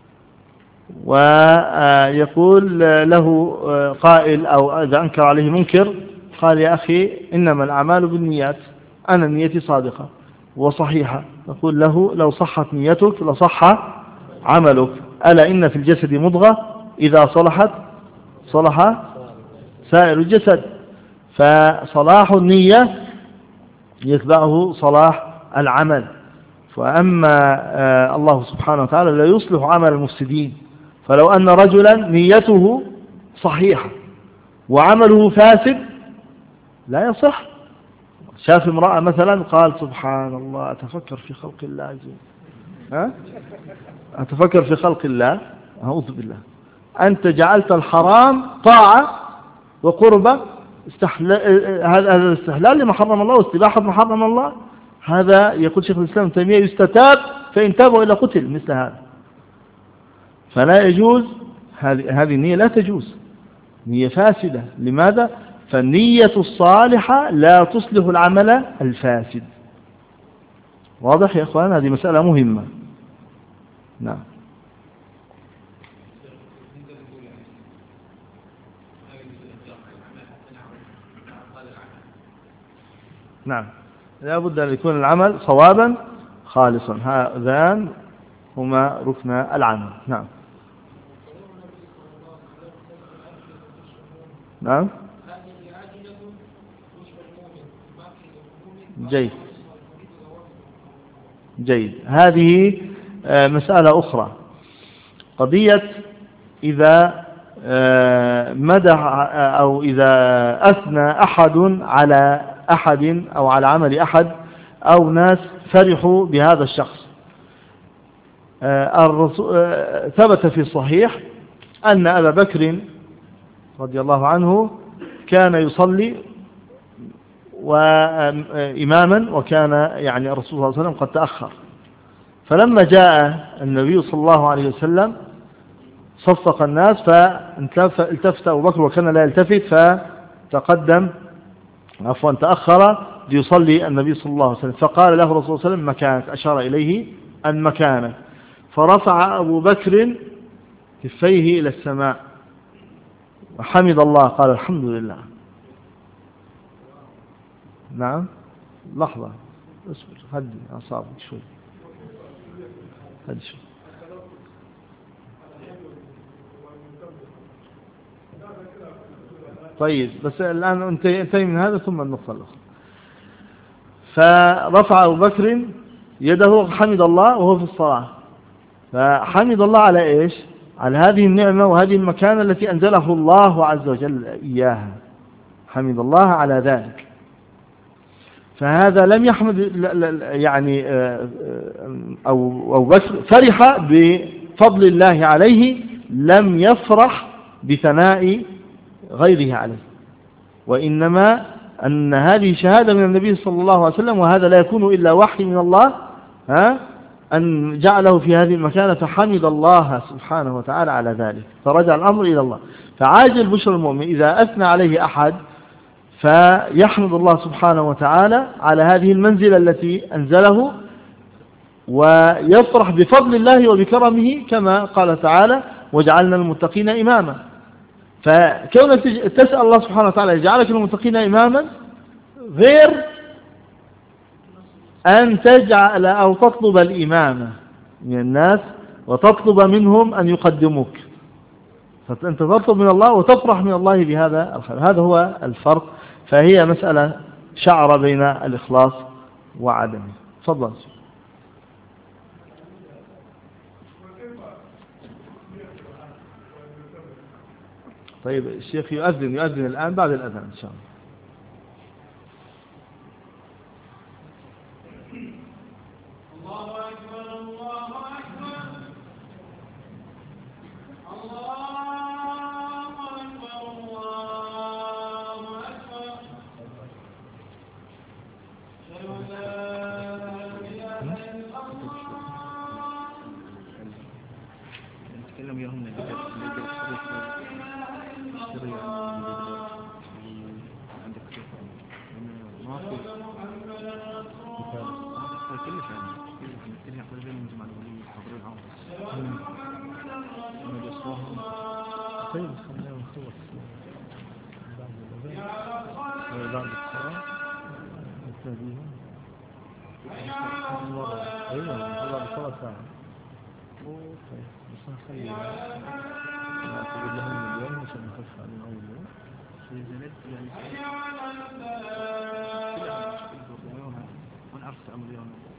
ويقول له قائل أو إذا أنكر عليه منكر قال يا أخي إنما الأعمال بالنيات، أنا نيتي صادقة وصحيحة. نقول له لو صحت نيتك لصح عملك. ألا إن في الجسد مضغة إذا صلحت صلح سائر الجسد. فصلاح النية يتبعه صلاح العمل. وأما الله سبحانه وتعالى لا يصلح عمل المفسدين. فلو أن رجلا نيته صحيحة وعمله فاسد لا يصح. شاف امرأة مثلا قال سبحان الله أتفكر في خلق الله عز وجل، ها؟ أتفكر في خلق الله، أعوذ بالله. أنت جعلت الحرام طاعة وقربة، هذا الاستحلال لما حرم الله واستباحة ما حرم الله. هذا يقول شيخ الإسلام ابن تيمية يستتاب، فإن تابوا إلا قتل، مثل هذا. فلا يجوز، هذه النية لا تجوز، نية فاسدة. لماذا؟ فالنية الصالحة لا تصلح العمل الفاسد. واضح يا أخوان؟ هذه مسألة مهمة. نعم. نعم، لا بد أن يكون العمل صوابا خالصا. هذان هما ركن العمل. نعم. نعم. جيد جيد. هذه مسألة أخرى، قضية إذا مدح أو إذا أثنى أحد على أحد أو على عمل أحد أو ناس فرحوا بهذا الشخص. ثبت في الصحيح أن أبا بكر رضي الله عنه كان يصلي وإماما، وكان يعني الرسول صلى الله عليه وسلم قد تأخر. فلما جاء النبي صلى الله عليه وسلم صفق الناس، فالتفت أبو بكر وكان لا يلتفت، فتقدم عفوا تأخر ليصلي النبي صلى الله عليه وسلم. فقال له الرسول صلى الله عليه وسلم مكانك، أشار إليه أن مكانك. فرفع أبو بكر كفيه إلى السماء وحمد الله، قال الحمد لله. نعم. لحظة، اصبر، هدي أعصابك شوي، هدي شوي. طيب، بس الآن انتهي من هذا ثم النقطة الأخرى. فرفع أبو بكر يده وحمد الله وهو في الصلاة. فحمد الله على إيش؟ على هذه النعمة وهذه المكانة التي أنزله الله عز وجل إياها، حمد الله على ذلك. فهذا لم يحمد يعني أو أو بكر فرح بفضل الله عليه، لم يفرح بثناء غيره عليه، وإنما أن هذه شهادة من النبي صلى الله عليه وسلم، وهذا لا يكون إلا وحي من الله، ها أن جعله في هذه المكانة، فحمد الله سبحانه وتعالى على ذلك، فرجع الأمر إلى الله. فعاجل بشر المؤمن إذا أثنى عليه أحد فيحمد الله سبحانه وتعالى على هذه المنزلة التي أنزله، ويفرح بفضل الله وبكرمه، كما قال تعالى وجعلنا المتقين إماما. فكونك تسأل الله سبحانه وتعالى يجعلك المتقين إماما، غير أن تجعل أو تطلب الإمامة من الناس وتطلب منهم أن يقدموك. فأنت تطلب من الله وتفرح من الله بهذا الخير. هذا هو الفرق. فهي مسألة شعر بين الإخلاص وعدمه. تفضل. طيب الشيخ يؤذن يؤذن الآن بعد الأذان إن شاء الله. الله أكبر الله أكبر الله أكبر الله أكبر. أشهد أن لا إله إلا الله. نتكلم يوم طيب خلينا نخلص بعد الصلاة نستهديها. أيوة بعد الصلاة ساعة. طيب بس نخلي نعتقد لهم اليوم عشان نخف عليهم أول يوم. في زلت يعني ونعرف أمر اليوم.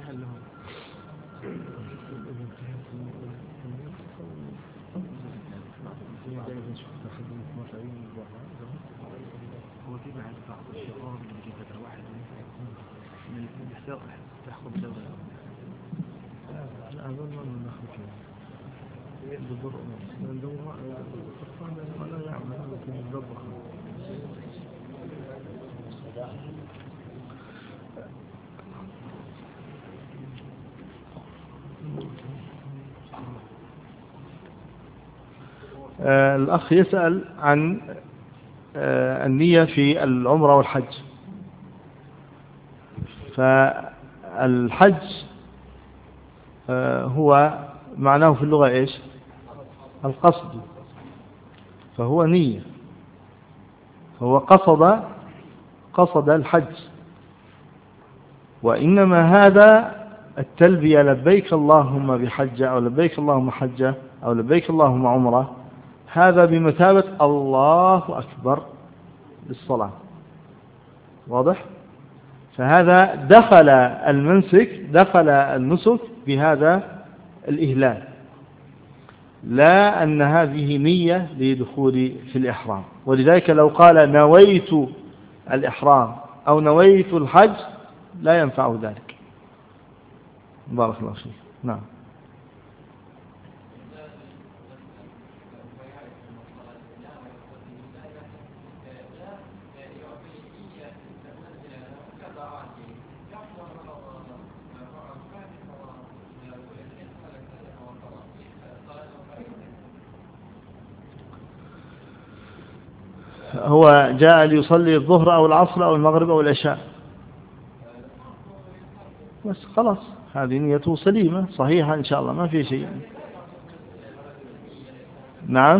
آه الأخ يسأل عن آه النية في العمرة والحج. فالحج آه هو معناه في اللغة إيش؟ القصد، فهو نية، فهو قصد قصد الحج. وإنما هذا التلبية لبيك اللهم بحجة أو لبيك اللهم حجة أو لبيك اللهم عمرة، هذا بمثابة الله أكبر للصلاة. واضح؟ فهذا دخل المنسك دخل النسك بهذا الإهلال، لا أن هذه نية لدخول في الإحرام. ولذلك لو قال نويت الإحرام أو نويت الحج لا ينفع ذلك. بارك الله فيك. نعم. هو جاء ليصلي الظهر أو العصر أو المغرب أو العشاء، بس خلاص هذه نيته سليمة صحيحة إن شاء الله، ما في شيء. نعم.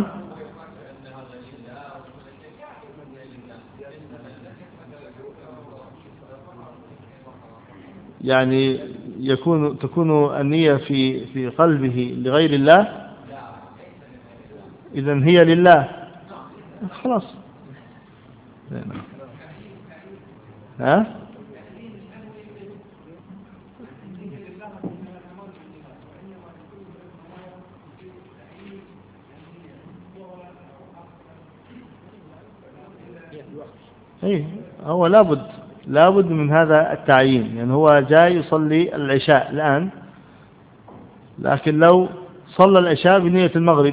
يعني يكون تكون النية في في قلبه لغير الله، إذن هي لله خلاص. ها؟ ايه هو لابد لابد من هذا التعيين. يعني هو جاي يصلي العشاء الآن، لكن لو صلى العشاء بنية المغرب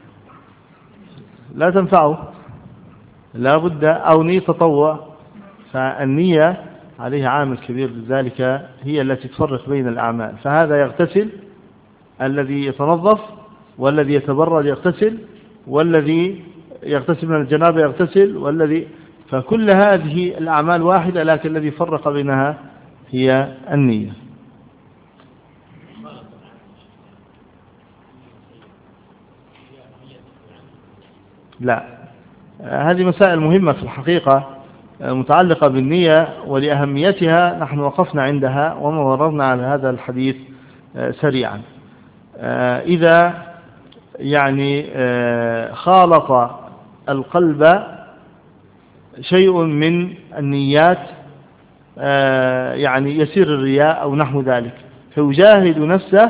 لا تنفعه، لابد أو نية تطوع. فالنية عليها عامل كبير، لذلك هي التي تفرق بين الأعمال. فهذا يغتسل، الذي يتنظف والذي يتبرد يغتسل، والذي يغتسل من الجنابة يغتسل، والذي فكل هذه الأعمال واحدة، لكن الذي فرق بينها هي النية. لا، هذه مسائل مهمة في الحقيقة متعلقة بالنية ولأهميتها، نحن وقفنا عندها ومررنا على هذا الحديث سريعا. إذا يعني خالط القلب شيء من النيات، يعني يسير الرياء أو نحو ذلك، فيجاهد نفسه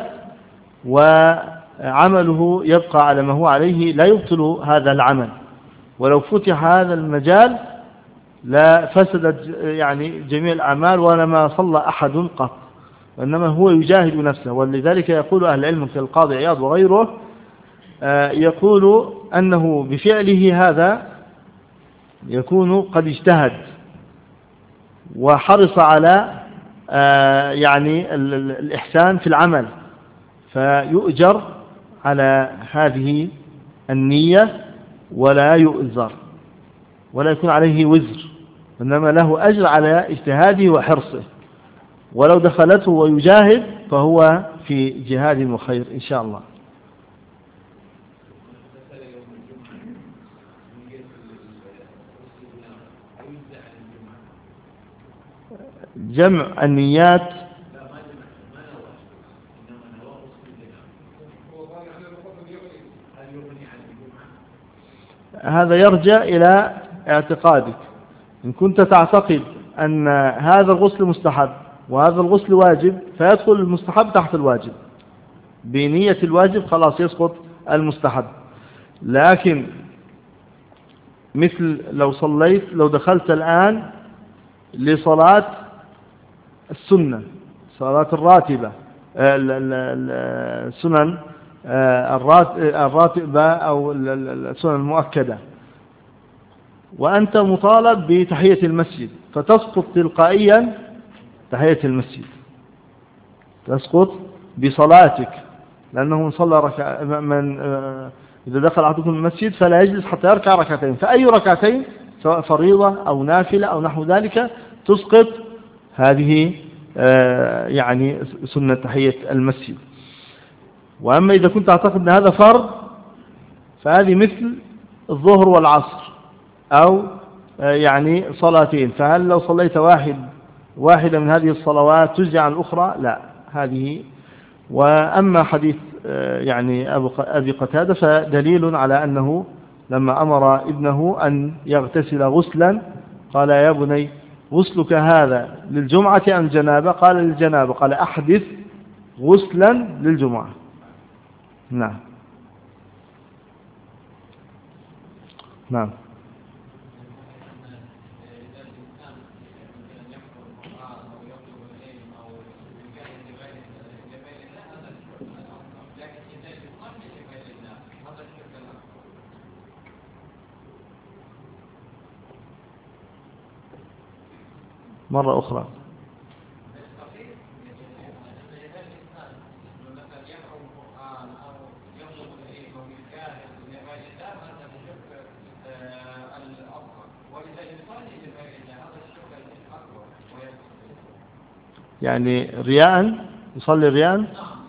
وعمله يبقى على ما هو عليه، لا يبطل هذا العمل. ولو فتح هذا المجال لا فسدت يعني جميع الأعمال ولما صلى أحد قط، وإنما هو يجاهد نفسه. ولذلك يقول أهل العلم في القاضي عياض وغيره، يقول أنه بفعله هذا يكون قد اجتهد وحرص على يعني الإحسان في العمل، فيؤجر على هذه النية ولا يؤذر ولا يكون عليه وزر، إنما له أجر على اجتهاده وحرصه. ولو دخلته ويجاهد فهو في جهاد وخير إن شاء الله. جمع النيات هذا يرجع إلى اعتقادك. إن كنت تعتقد أن هذا الغسل مستحب وهذا الغسل واجب فيدخل المستحب تحت الواجب، بنية الواجب خلاص يسقط المستحب. لكن مثل لو صليت لو دخلت الآن لصلاة السنة، صلاة الراتبة، السنن الراتبة أو السنن المؤكدة، وأنت مطالب بتحية المسجد، فتسقط تلقائيا تحية المسجد، تسقط بصلاتك، لأنه من صلى ركع من إذا دخل أحدكم المسجد فلا يجلس حتى يركع ركعتين، فأي ركعتين سواء فريضة أو نافلة أو نحو ذلك تسقط هذه يعني سنة تحية المسجد. وأما إذا كنت أعتقد أن هذا فرض فهذه مثل الظهر والعصر أو يعني صلاتين، فهل لو صليت واحد واحدة من هذه الصلوات تجزي عن الأخرى؟ لا، هذه. وأما حديث يعني أبي قتادة فدليل على أنه لما أمر ابنه أن يغتسل غسلا قال يا بني غسلك هذا للجمعة أم جنابة؟ قال للجنابة، قال أحدث غسلا للجمعة. نعم نعم. مرة أخرى. يعني رياء، يصلي رياء.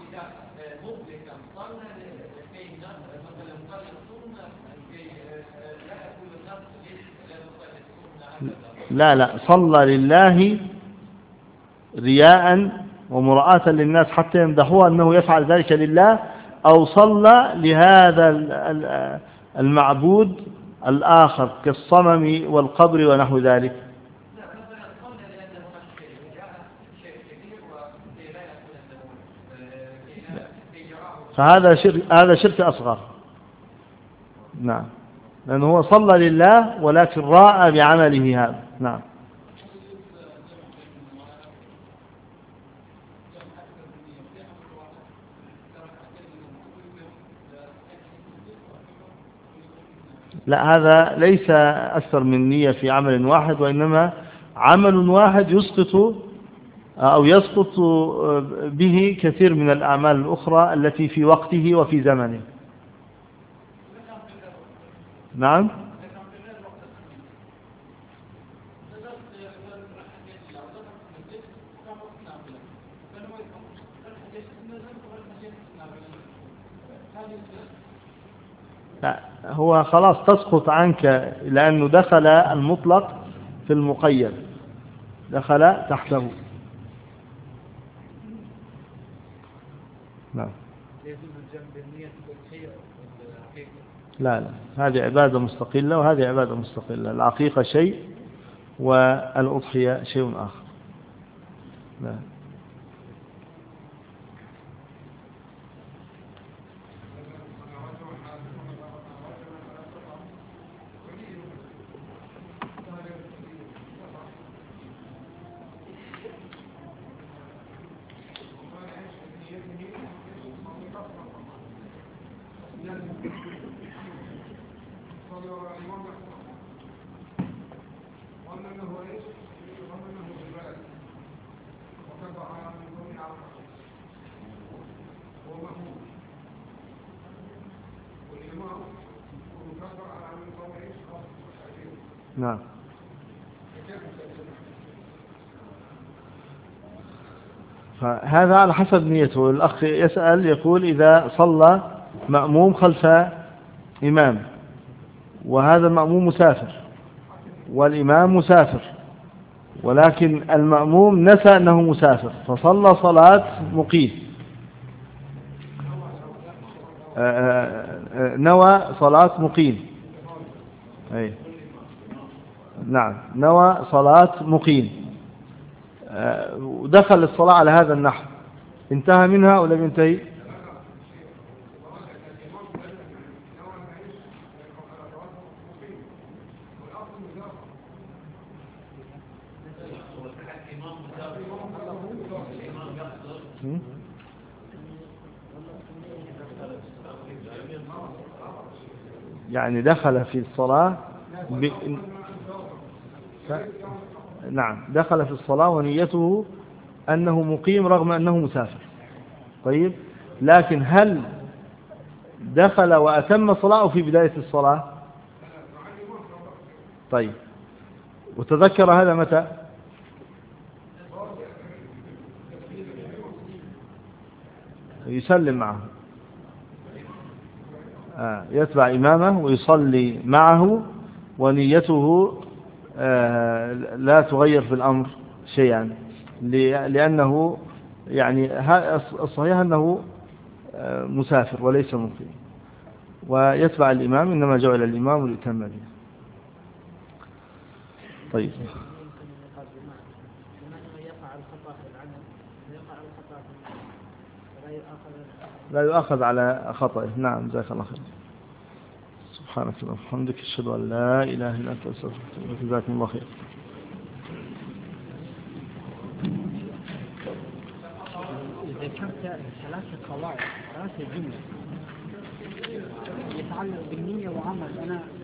لا لا، صلى لله رياء ومراءة للناس حتى يمدحوه أنه يفعل ذلك لله، أو صلى لهذا المعبود الآخر كالصنم والقبر ونحو ذلك. فهذا شرك، هذا شرك أصغر. نعم، لأنه هو صلى لله ولكن راء بعمله هذا. نعم. لا، هذا ليس أكثر من نية في عمل واحد، وإنما عمل واحد يسقط أو يسقط به كثير من الأعمال الأخرى التي في وقته وفي زمنه. نعم. لا، هو خلاص تسقط عنك لأنه دخل المطلق في المقيد، دخل تحته. نعم. لا لا، هذه عبادة مستقلة وهذه عبادة مستقلة، العقيقة شيء والأضحية شيء آخر. لا. نعم. فهذا على حسب نيته. الأخ يسأل يقول إذا صلى مأموم خلف إمام وهذا المأموم مسافر والإمام مسافر، ولكن المأموم نسى أنه مسافر فصلى صلاة مقيم، نوى صلاة مقيم. أي نعم، نوى صلاة مقيم. ودخل الصلاة على هذا النحو، انتهى منها أو لم ينتهي؟ يعني دخل في الصلاة ب... نعم، دخل في الصلاة ونيته أنه مقيم رغم أنه مسافر. طيب، لكن هل دخل وأتم صلاة في بداية الصلاة؟ طيب، وتذكر هذا متى؟ يسلم معه، آه يتبع إمامه ويصلي معه، ونيته آه لا تغير في الأمر شيئا، لأنه يعني الصحيح أنه آه مسافر وليس مقيم، ويتبع الإمام، إنما جعل الإمام ليتم به. طيب، لا يؤاخذ على خطأه. نعم، جزاك الله خير. سبحانك اللهم وبحمدك، أشهد أن لا إله إلا أنت، أستغفرك. جزاكم الله خير. ذكرت ثلاثة قواعد، ثلاثة جمل يتعلق بالنية وعمل. أنا